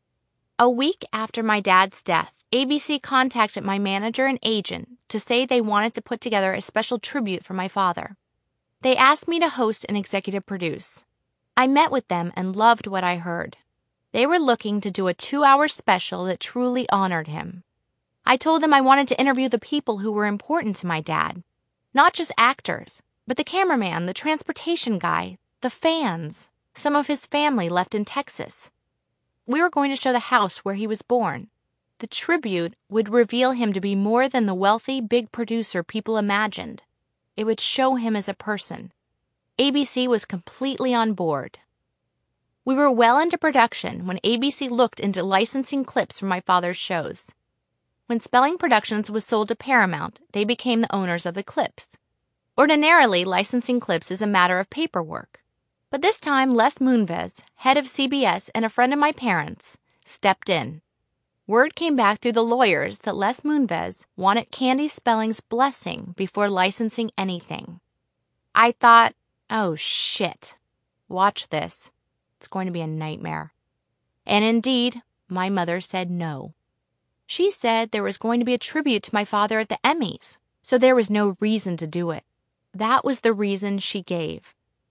A week after my dad's death, ABC contacted my manager and agent to say they wanted to put together a special tribute for my father. They asked me to host and executive produce. I met with them and loved what I heard. They were looking to do a 2-hour special that truly honored him. I told them I wanted to interview the people who were important to my dad. Not just actors, but the cameraman, the transportation guy, the fans, some of his family left in Texas. We were going to show the house where he was born. The tribute would reveal him to be more than the wealthy big producer people imagined. It would show him as a person. ABC was completely on board. We were well into production when ABC looked into licensing clips from my father's shows. When Spelling Productions was sold to Paramount, they became the owners of the clips. Ordinarily, licensing clips is a matter of paperwork. But this time, Les Moonves, head of CBS and a friend of my parents, stepped in. Word came back through the lawyers that Les Moonves wanted Candy Spelling's blessing before licensing anything. I thought, oh shit, watch this. It's going to be a nightmare. And indeed, my mother said no. She said there was going to be a tribute to my father at the Emmys, so there was no reason to do it. That was the reason she gave.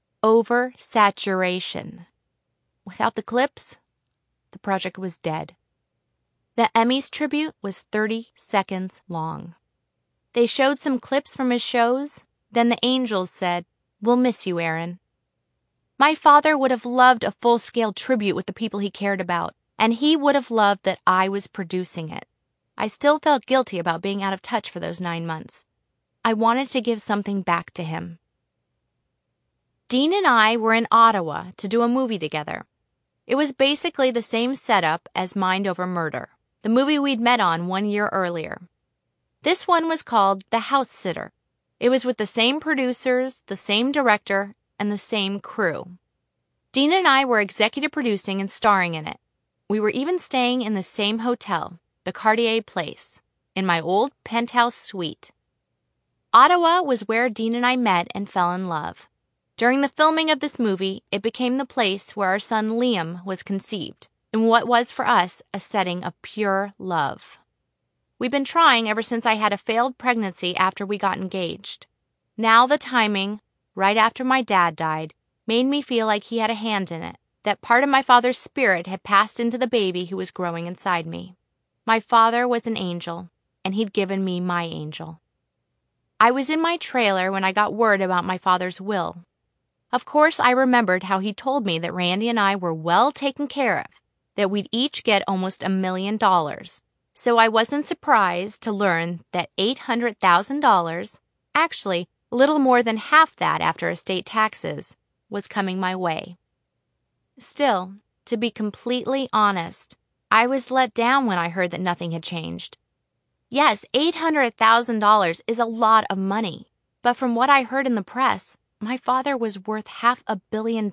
Oversaturation. Without the clips, the project was dead. The Emmys tribute was 30 seconds long. They showed some clips from his shows, then the angels said, "We'll miss you, Aaron." My father would have loved a full-scale tribute with the people he cared about, and he would have loved that I was producing it. I still felt guilty about being out of touch for those 9 months. I wanted to give something back to him. Dean and I were in Ottawa to do a movie together. It was basically the same setup as Mind Over Murder, the movie we'd met on 1 year earlier. This one was called The House Sitter. It was with the same producers, the same director, and the same crew. Dean and I were executive producing and starring in it. We were even staying in the same hotel, the Cartier Place, in my old penthouse suite. Ottawa was where Dean and I met and fell in love. During the filming of this movie, it became the place where our son Liam was conceived, in what was for us a setting of pure love. We'd been trying ever since I had a failed pregnancy after we got engaged. Now the timing, right after my dad died, made me feel like he had a hand in it, that part of my father's spirit had passed into the baby who was growing inside me. My father was an angel, and he'd given me my angel. I was in my trailer when I got word about my father's will. Of course, I remembered how he told me that Randy and I were well taken care of, that we'd each get almost $1 million. So I wasn't surprised to learn that $800,000, actually a little more than half that after estate taxes, was coming my way. Still, to be completely honest, I was let down when I heard that nothing had changed. Yes, $800,000 is a lot of money, but from what I heard in the press, my father was worth $500 million.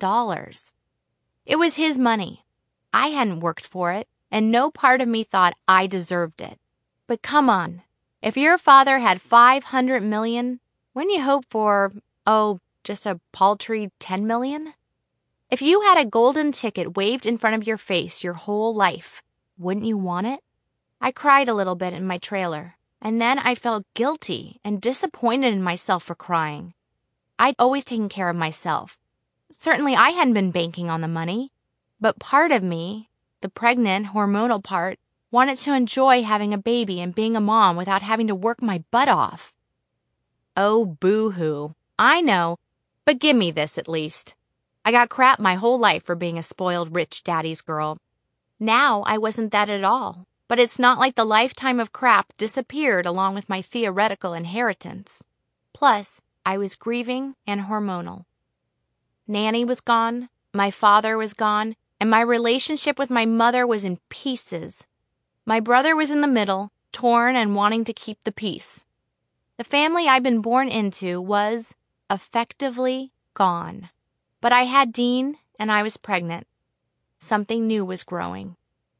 It was his money. I hadn't worked for it, and no part of me thought I deserved it. But come on, if your father had $500 million, wouldn't you hope for, just a paltry $10 million? If you had a golden ticket waved in front of your face your whole life, wouldn't you want it? I cried a little bit in my trailer, and then I felt guilty and disappointed in myself for crying. I'd always taken care of myself. Certainly I hadn't been banking on the money, but part of me, the pregnant, hormonal part, wanted to enjoy having a baby and being a mom without having to work my butt off. Oh, boo-hoo. I know, but give me this at least. I got crap my whole life for being a spoiled rich daddy's girl. Now I wasn't that at all, but it's not like the lifetime of crap disappeared along with my theoretical inheritance. Plus, I was grieving and hormonal. Nanny was gone, my father was gone, and my relationship with my mother was in pieces. My brother was in the middle, torn and wanting to keep the peace. The family I'd been born into was, effectively, gone. But I had Dean, and I was pregnant. Something new was growing.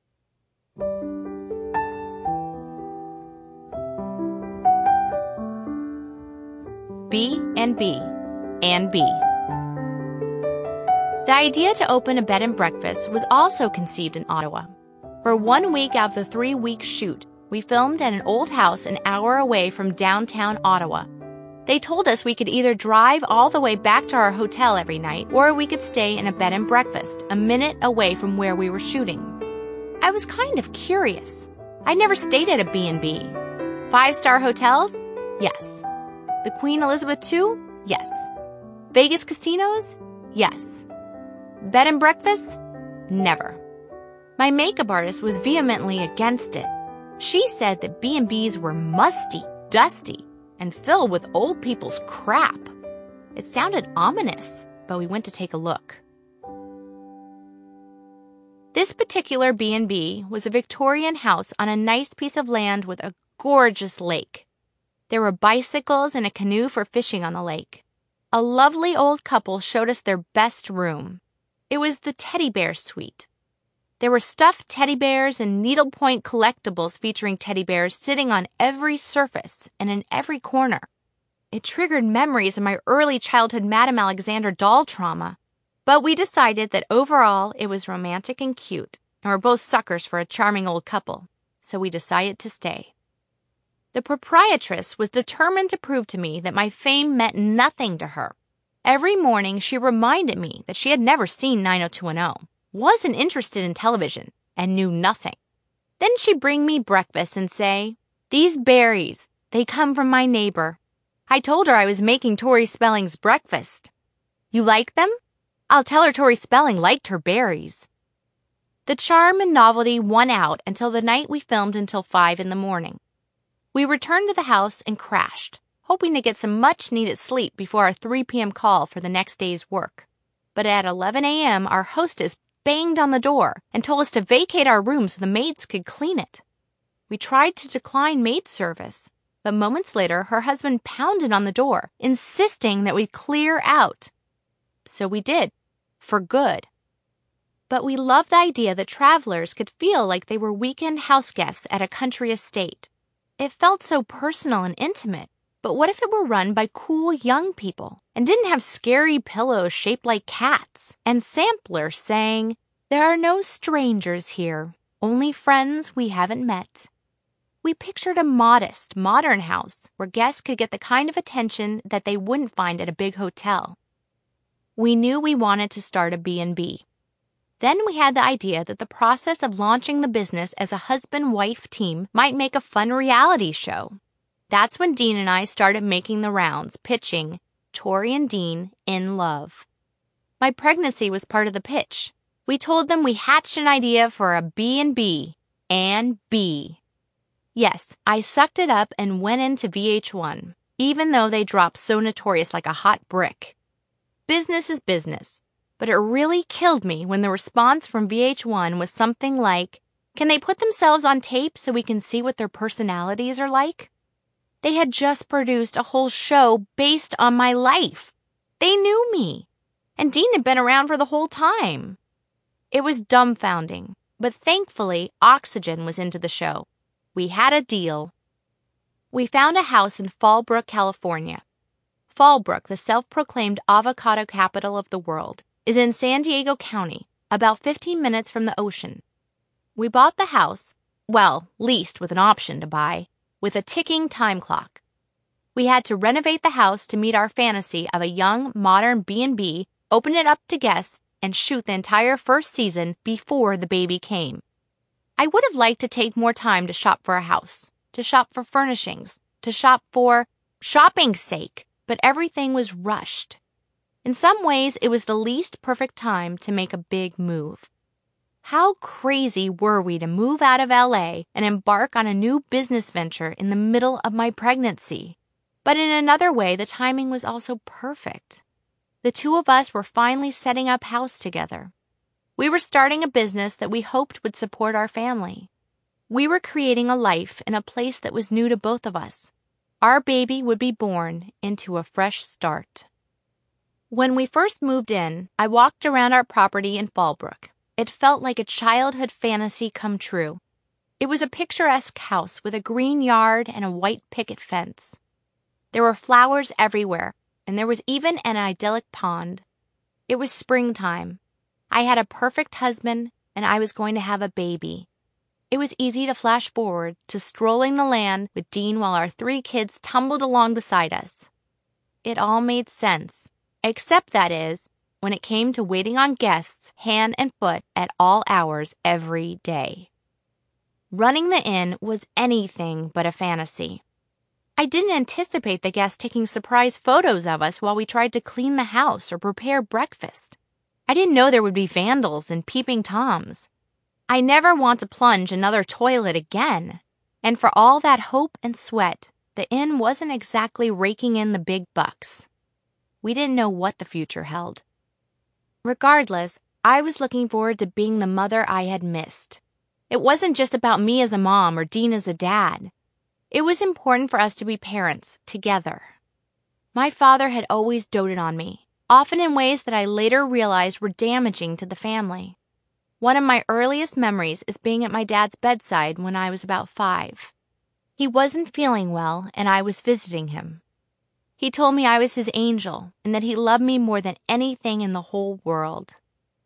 B&B and B. The idea to open a bed and breakfast was also conceived in Ottawa. For 1 week out of the 3-week shoot, we filmed at an old house an hour away from downtown Ottawa. They told us we could either drive all the way back to our hotel every night, or we could stay in a bed and breakfast a minute away from where we were shooting. I was kind of curious. I'd never stayed at a B&B. 5-star hotels? Yes. The Queen Elizabeth II? Yes. Vegas casinos? Yes. Bed and breakfast? Never. My makeup artist was vehemently against it. She said that B&Bs were musty, dusty, and filled with old people's crap. It sounded ominous, but we went to take a look. This particular B&B was a Victorian house on a nice piece of land with a gorgeous lake. There were bicycles and a canoe for fishing on the lake. A lovely old couple showed us their best room. It was the teddy bear suite. There were stuffed teddy bears and needlepoint collectibles featuring teddy bears sitting on every surface and in every corner. It triggered memories of my early childhood Madame Alexander doll trauma. But we decided that overall it was romantic and cute, and we're both suckers for a charming old couple, so we decided to stay. The proprietress was determined to prove to me that my fame meant nothing to her. Every morning she reminded me that she had never seen 90210. Wasn't interested in television, and knew nothing. Then she'd bring me breakfast and say, "These berries, they come from my neighbor." I told her I was making Tori Spelling's breakfast. "You like them? I'll tell her Tori Spelling liked her berries." The charm and novelty won out until the night we filmed until 5 in the morning. We returned to the house and crashed, hoping to get some much-needed sleep before our 3 p.m. call for the next day's work. But at 11 a.m., our hostess banged on the door and told us to vacate our room so the maids could clean it. We tried to decline maid service, but moments later her husband pounded on the door, insisting that we clear out. So we did, for good. But we loved the idea that travelers could feel like they were weekend house guests at a country estate. It felt so personal and intimate, but what if it were run by cool young people and didn't have scary pillows shaped like cats and samplers saying, "There are no strangers here, only friends we haven't met"? We pictured a modest, modern house where guests could get the kind of attention that they wouldn't find at a big hotel. We knew we wanted to start a B&B. Then we had the idea that the process of launching the business as a husband-wife team might make a fun reality show. That's when Dean and I started making the rounds, pitching Tori and Dean in love. My pregnancy was part of the pitch. We told them we hatched an idea for a B&B and B. Yes, I sucked it up and went into VH1, even though they dropped So Notorious like a hot brick. Business is business, but it really killed me when the response from VH1 was something like, "Can they put themselves on tape so we can see what their personalities are like?" They had just produced a whole show based on my life. They knew me, and Dean had been around for the whole time. It was dumbfounding, but thankfully Oxygen was into the show. We had a deal. We found a house in Fallbrook, California. Fallbrook, the self-proclaimed avocado capital of the world, is in San Diego County, about 15 minutes from the ocean. We bought the house, well, leased with an option to buy, with a ticking time clock. We had to renovate the house to meet our fantasy of a young, modern B&B, open it up to guests, and shoot the entire first season before the baby came. I would have liked to take more time to shop for a house, to shop for furnishings, to shop for shopping's sake, but everything was rushed. In some ways, it was the least perfect time to make a big move. How crazy were we to move out of LA and embark on a new business venture in the middle of my pregnancy? But in another way, the timing was also perfect. The two of us were finally setting up house together. We were starting a business that we hoped would support our family. We were creating a life in a place that was new to both of us. Our baby would be born into a fresh start. When we first moved in, I walked around our property in Fallbrook. It felt like a childhood fantasy come true. It was a picturesque house with a green yard and a white picket fence. There were flowers everywhere, and there was even an idyllic pond. It was springtime. I had a perfect husband, and I was going to have a baby. It was easy to flash forward to strolling the land with Dean while our 3 kids tumbled along beside us. It all made sense, except that is, when it came to waiting on guests hand and foot at all hours every day. Running the inn was anything but a fantasy. I didn't anticipate the guests taking surprise photos of us while we tried to clean the house or prepare breakfast. I didn't know there would be vandals and peeping Toms. I never want to plunge another toilet again. And for all that hope and sweat, the inn wasn't exactly raking in the big bucks. We didn't know what the future held. Regardless, I was looking forward to being the mother I had missed. It wasn't just about me as a mom or Dean as a dad. It was important for us to be parents together. My father had always doted on me, often in ways that I later realized were damaging to the family. One of my earliest memories is being at my dad's bedside when I was about 5. He wasn't feeling well, and I was visiting him. He told me I was his angel and that he loved me more than anything in the whole world.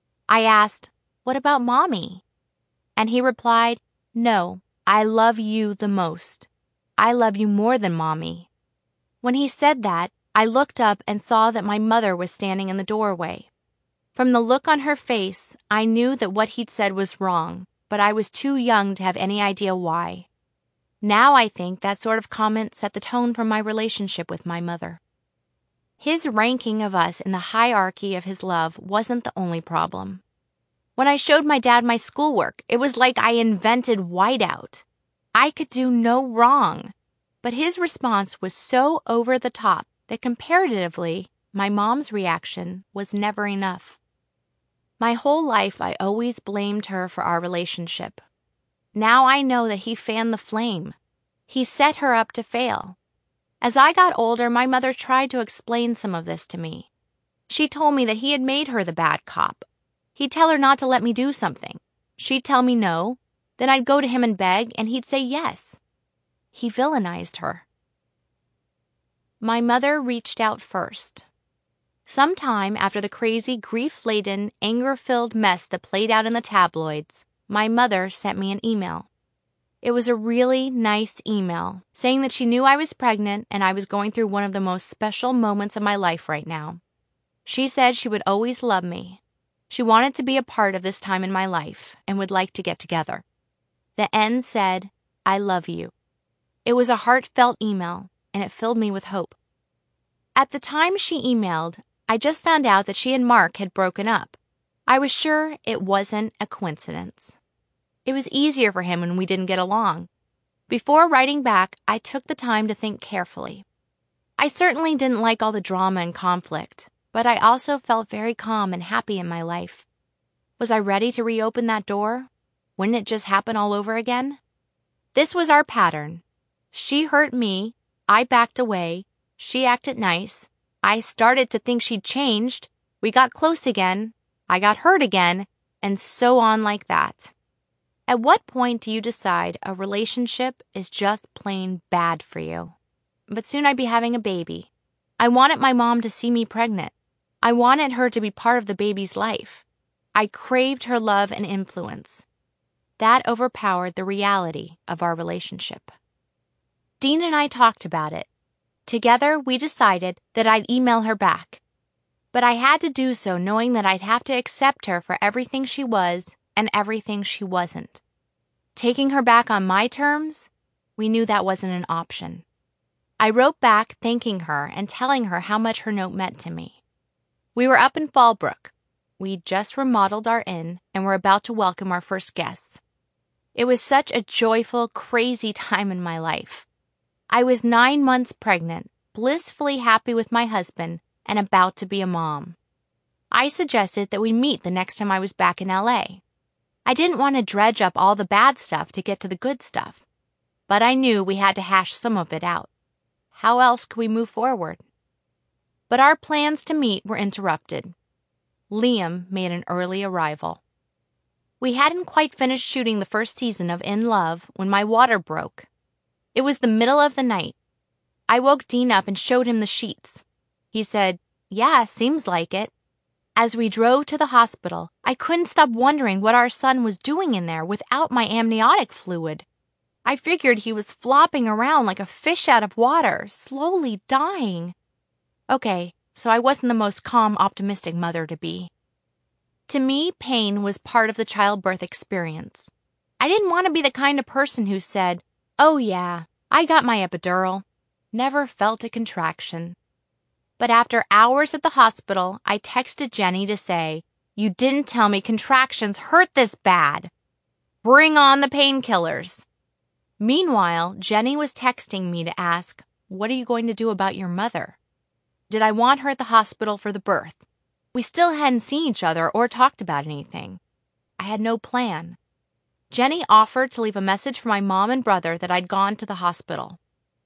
I asked, "What about Mommy?" And he replied, "No, I love you the most. I love you more than Mommy." When he said that, I looked up and saw that my mother was standing in the doorway. From the look on her face, I knew that what he'd said was wrong, but I was too young to have any idea why. Now I think that sort of comment set the tone for my relationship with my mother. His ranking of us in the hierarchy of his love wasn't the only problem. When I showed my dad my schoolwork, it was like I invented whiteout. I could do no wrong. But his response was so over the top that comparatively, my mom's reaction was never enough. My whole life, I always blamed her for our relationship. Now I know that he fanned the flame. He set her up to fail. As I got older, my mother tried to explain some of this to me. She told me that he had made her the bad cop. He'd tell her not to let me do something. She'd tell me no. Then I'd go to him and beg, and he'd say yes. He villainized her. My mother reached out first. Sometime after the crazy, grief-laden, anger-filled mess that played out in the tabloids, my mother sent me an email. It was a really nice email, saying that she knew I was pregnant and I was going through one of the most special moments of my life right now. She said she would always love me. She wanted to be a part of this time in my life and would like to get together. The end said, "I love you." It was a heartfelt email, and it filled me with hope. At the time she emailed, I just found out that she and Mark had broken up. I was sure it wasn't a coincidence. It was easier for him when we didn't get along. Before writing back, I took the time to think carefully. I certainly didn't like all the drama and conflict, but I also felt very calm and happy in my life. Was I ready to reopen that door? Wouldn't it just happen all over again? This was our pattern. She hurt me, I backed away, she acted nice, I started to think she'd changed, we got close again, I got hurt again, and so on like that. At what point do you decide a relationship is just plain bad for you? But soon I'd be having a baby. I wanted my mom to see me pregnant. I wanted her to be part of the baby's life. I craved her love and influence. That overpowered the reality of our relationship. Dean and I talked about it. Together, we decided that I'd email her back. But I had to do so knowing that I'd have to accept her for everything she was and everything she wasn't. Taking her back on my terms, we knew that wasn't an option. I wrote back thanking her and telling her how much her note meant to me. We were up in Fallbrook. We'd just remodeled our inn and were about to welcome our first guests. It was such a joyful, crazy time in my life. I was 9 months pregnant, blissfully happy with my husband, and about to be a mom. I suggested that we meet the next time I was back in LA. I didn't want to dredge up all the bad stuff to get to the good stuff, but I knew we had to hash some of it out. How else could we move forward? But our plans to meet were interrupted. Liam made an early arrival. We hadn't quite finished shooting the first season of In Love when my water broke. It was the middle of the night. I woke Dean up and showed him the sheets. He said, "Yeah, seems like it." As we drove to the hospital, I couldn't stop wondering what our son was doing in there without my amniotic fluid. I figured he was flopping around like a fish out of water, slowly dying. Okay, so I wasn't the most calm, optimistic mother to be. To me, pain was part of the childbirth experience. I didn't want to be the kind of person who said, "Oh yeah, I got my epidural." Never felt a contraction. But after hours at the hospital, I texted Jenny to say, "You didn't tell me contractions hurt this bad. Bring on the painkillers." Meanwhile, Jenny was texting me to ask, "What are you going to do about your mother?" Did I want her at the hospital for the birth? We still hadn't seen each other or talked about anything. I had no plan. Jenny offered to leave a message for my mom and brother that I'd gone to the hospital.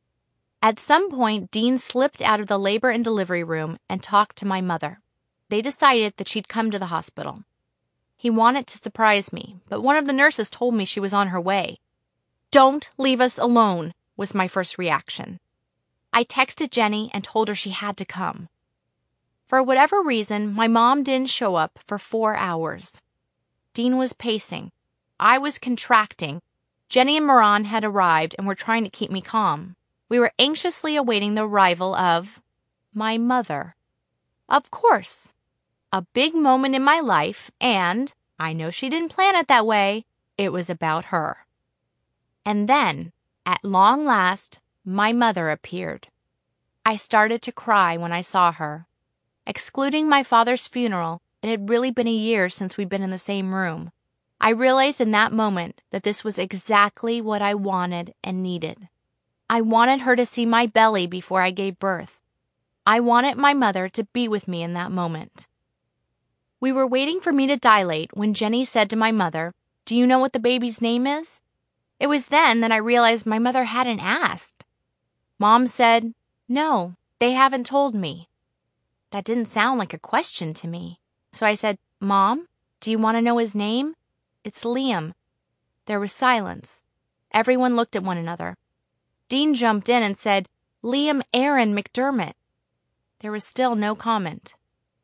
At some point, Dean slipped out of the labor and delivery room and talked to my mother. They decided that she'd come to the hospital. He wanted to surprise me, but one of the nurses told me she was on her way. "Don't leave us alone," was my first reaction. I texted Jenny and told her she had to come. For whatever reason, my mom didn't show up for 4 hours. Dean was pacing. I was contracting. Jenny and Moran had arrived and were trying to keep me calm. We were anxiously awaiting the arrival of my mother. Of course. A big moment in my life, and, I know she didn't plan it that way, it was about her. And then, at long last, my mother appeared. I started to cry when I saw her. Excluding my father's funeral, it had really been a year since we'd been in the same room. I realized in that moment that this was exactly what I wanted and needed. I wanted her to see my belly before I gave birth. I wanted my mother to be with me in that moment. We were waiting for me to dilate when Jenny said to my mother, "Do you know what the baby's name is?" It was then that I realized my mother hadn't asked. Mom said, "No, they haven't told me." That didn't sound like a question to me. So I said, "Mom, do you want to know his name? It's Liam." There was silence. Everyone looked at one another. Dean jumped in and said, "Liam Aaron McDermott." There was still no comment.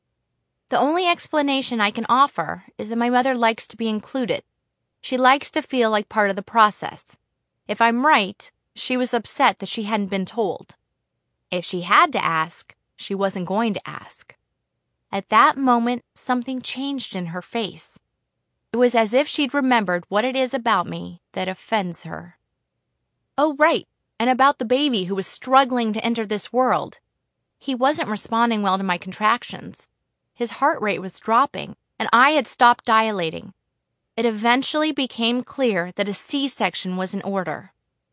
The only explanation I can offer is that my mother likes to be included. She likes to feel like part of the process. If I'm right, she was upset that she hadn't been told. If she had to ask, she wasn't going to ask. At that moment, something changed in her face. It was as if she'd remembered what it is about me that offends her. Oh, right, and about the baby who was struggling to enter this world. He wasn't responding well to my contractions. His heart rate was dropping, and I had stopped dilating. It eventually became clear that a C-section was in order.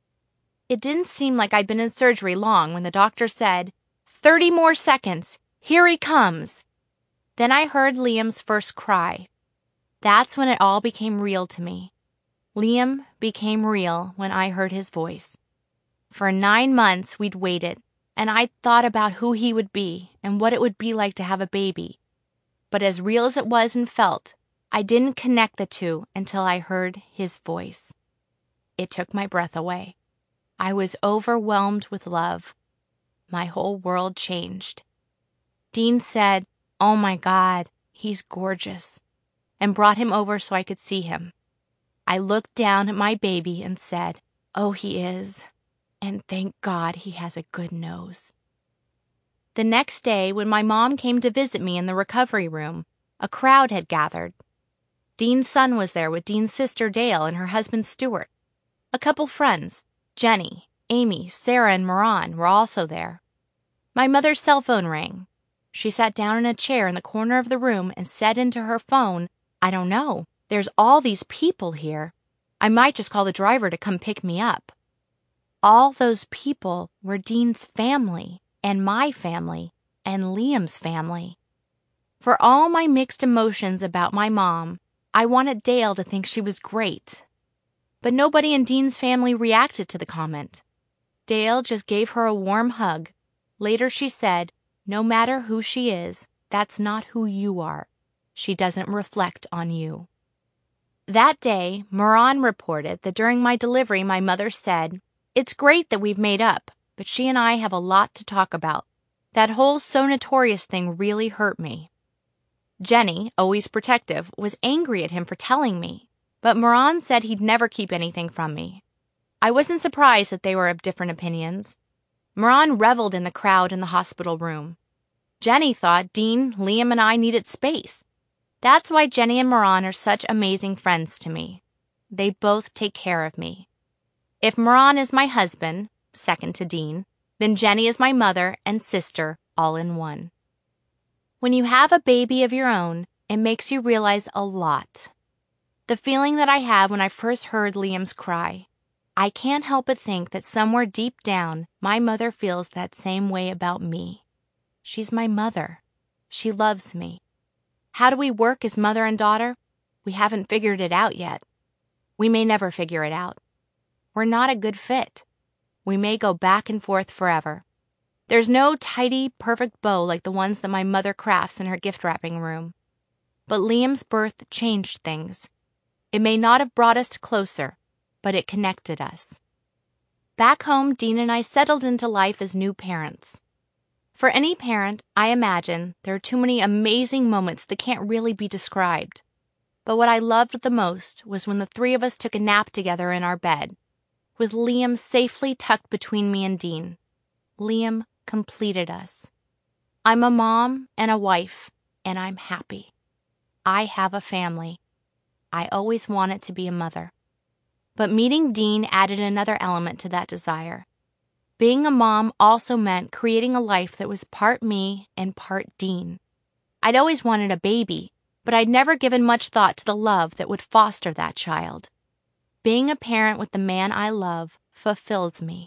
It didn't seem like I'd been in surgery long when the doctor said, 30 more seconds, here he comes. Then I heard Liam's first cry. That's when it all became real to me. Liam became real when I heard his voice. For 9 months we'd waited, and I'd thought about who he would be and what it would be like to have a baby. But as real as it was and felt, I didn't connect the two until I heard his voice. It took my breath away. I was overwhelmed with love. My whole world changed. Dean said, "Oh my God, he's gorgeous," and brought him over so I could see him. I looked down at my baby and said, "Oh, he is. And thank God he has a good nose." The next day, when my mom came to visit me in the recovery room, a crowd had gathered. Dean's son was there with Dean's sister Dale and her husband Stuart. A couple friends, Jenny, Amy, Sarah, and Moran, were also there. My mother's cell phone rang. She sat down in a chair in the corner of the room and said into her phone, "I don't know. There's all these people here. I might just call the driver to come pick me up." All those people were Dean's family, and my family, and Liam's family. For all my mixed emotions about my mom, I wanted Dale to think she was great. But nobody in Dean's family reacted to the comment. Dale just gave her a warm hug. Later she said, "No matter who she is, that's not who you are. She doesn't reflect on you." That day, Moran reported that during my delivery my mother said, "It's great that we've made up, but she and I have a lot to talk about. That whole So Notorious thing really hurt me." Jenny, always protective, was angry at him for telling me, but Moran said he'd never keep anything from me. I wasn't surprised that they were of different opinions. Moran reveled in the crowd in the hospital room. Jenny thought Dean, Liam, and I needed space. That's why Jenny and Moran are such amazing friends to me. They both take care of me. If Moran is my husband, second to Dean, then Jenny is my mother and sister all in one. When you have a baby of your own, it makes you realize a lot. The feeling that I had when I first heard Liam's cry. I can't help but think that somewhere deep down, my mother feels that same way about me. She's my mother. She loves me. How do we work as mother and daughter? We haven't figured it out yet. We may never figure it out. We're not a good fit. We may go back and forth forever. There's no tidy, perfect bow like the ones that my mother crafts in her gift-wrapping room. But Liam's birth changed things. It may not have brought us closer, but it connected us. Back home, Dean and I settled into life as new parents. For any parent, I imagine, there are too many amazing moments that can't really be described. But what I loved the most was when the three of us took a nap together in our bed, with Liam safely tucked between me and Dean. Liam completed us. I'm a mom and a wife, and I'm happy. I have a family. I always wanted to be a mother. But meeting Dean added another element to that desire. Being a mom also meant creating a life that was part me and part Dean. I'd always wanted a baby, but I'd never given much thought to the love that would foster that child. Being a parent with the man I love fulfills me.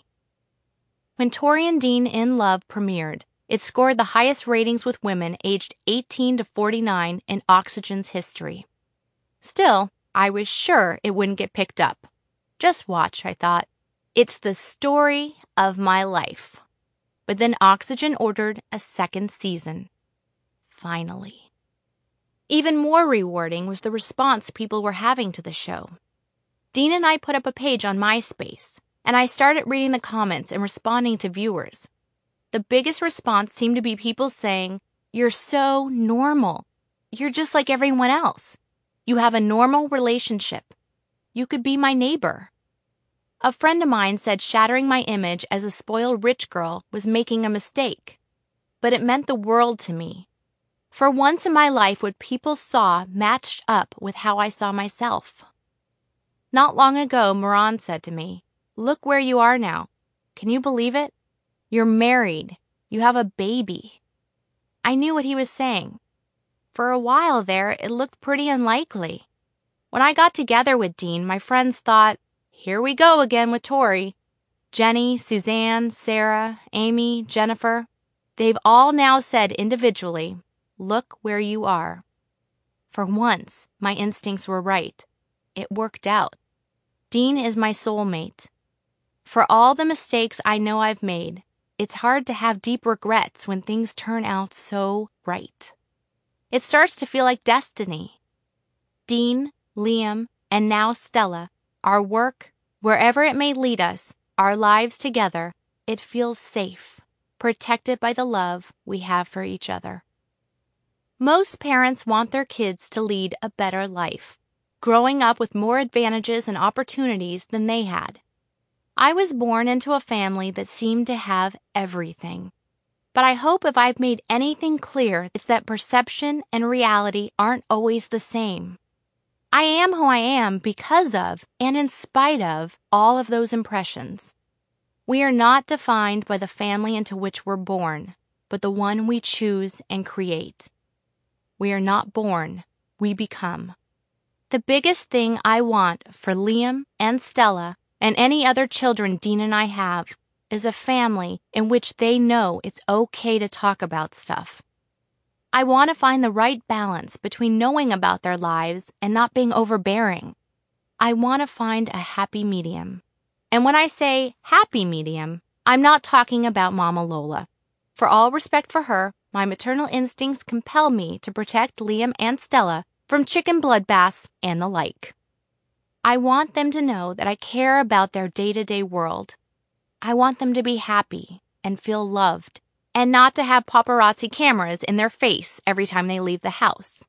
When Tori and Dean in Love premiered, it scored the highest ratings with women aged 18 to 49 in Oxygen's history. Still, I was sure it wouldn't get picked up. Just watch, I thought. It's the story of my life. But then Oxygen ordered a second season. Finally. Even more rewarding was the response people were having to the show. Dean and I put up a page on MySpace, and I started reading the comments and responding to viewers. The biggest response seemed to be people saying, "You're so normal. You're just like everyone else. You have a normal relationship. You could be my neighbor." A friend of mine said shattering my image as a spoiled rich girl was making a mistake. But it meant the world to me. For once in my life, what people saw matched up with how I saw myself. Not long ago, Moran said to me, "Look where you are now. Can you believe it? You're married. You have a baby." I knew what he was saying. For a while there, it looked pretty unlikely. When I got together with Dean, my friends thought, "Here we go again with Tori." Jenny, Suzanne, Sarah, Amy, Jennifer, they've all now said individually, "Look where you are." For once, my instincts were right. It worked out. Dean is my soulmate. For all the mistakes I know I've made, it's hard to have deep regrets when things turn out so right. It starts to feel like destiny. Dean, Liam, and now Stella, our work, wherever it may lead us, our lives together, it feels safe, protected by the love we have for each other. Most parents want their kids to lead a better life, growing up with more advantages and opportunities than they had. I was born into a family that seemed to have everything. But I hope if I've made anything clear, it's that perception and reality aren't always the same. I am who I am because of, and in spite of, all of those impressions. We are not defined by the family into which we're born, but the one we choose and create. We are not born, we become. The biggest thing I want for Liam and Stella and any other children Dean and I have is a family in which they know it's okay to talk about stuff. I want to find the right balance between knowing about their lives and not being overbearing. I want to find a happy medium. And when I say happy medium, I'm not talking about Mama Lola. For all respect for her, my maternal instincts compel me to protect Liam and Stella from chicken bloodbaths and the like. I want them to know that I care about their day-to-day world. I want them to be happy and feel loved, and not to have paparazzi cameras in their face every time they leave the house.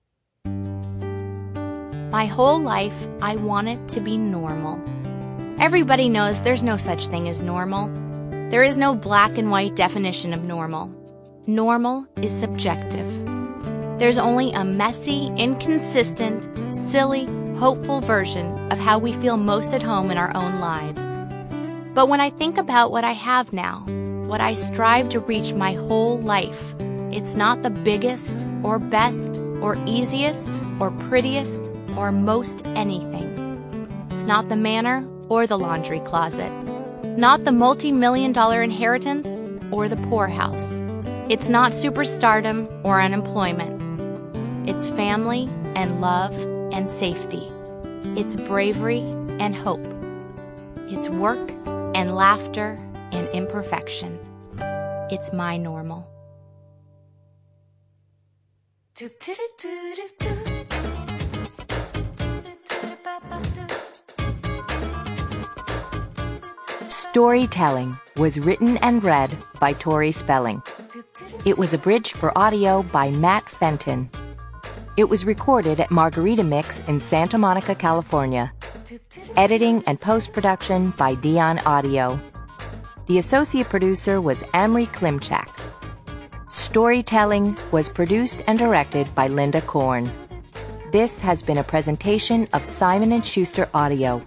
My whole life, I want it to be normal. Everybody knows there's no such thing as normal. There is no black and white definition of normal. Normal is subjective. There's only a messy, inconsistent, silly, hopeful version of how we feel most at home in our own lives. But when I think about what I have now, what I strive to reach my whole life, it's not the biggest or best or easiest or prettiest or most anything. It's not the manor or the laundry closet, not the multi-million-dollar inheritance or the poorhouse. It's not superstardom or unemployment. It's family and love and safety. It's bravery and hope. It's work and laughter and imperfection. It's my normal. Storytelling was written and read by Tori Spelling. It was abridged for audio by Matt Fenton. It was recorded at Margarita Mix in Santa Monica, California. Editing and post-production by Dion Audio. The associate producer was Amri Klimchak. Storytelling was produced and directed by Linda Korn. This has been a presentation of Simon & Schuster Audio.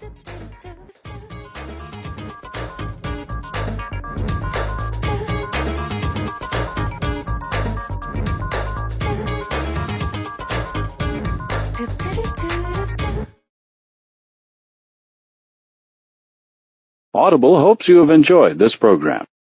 Audible hopes you have enjoyed this program.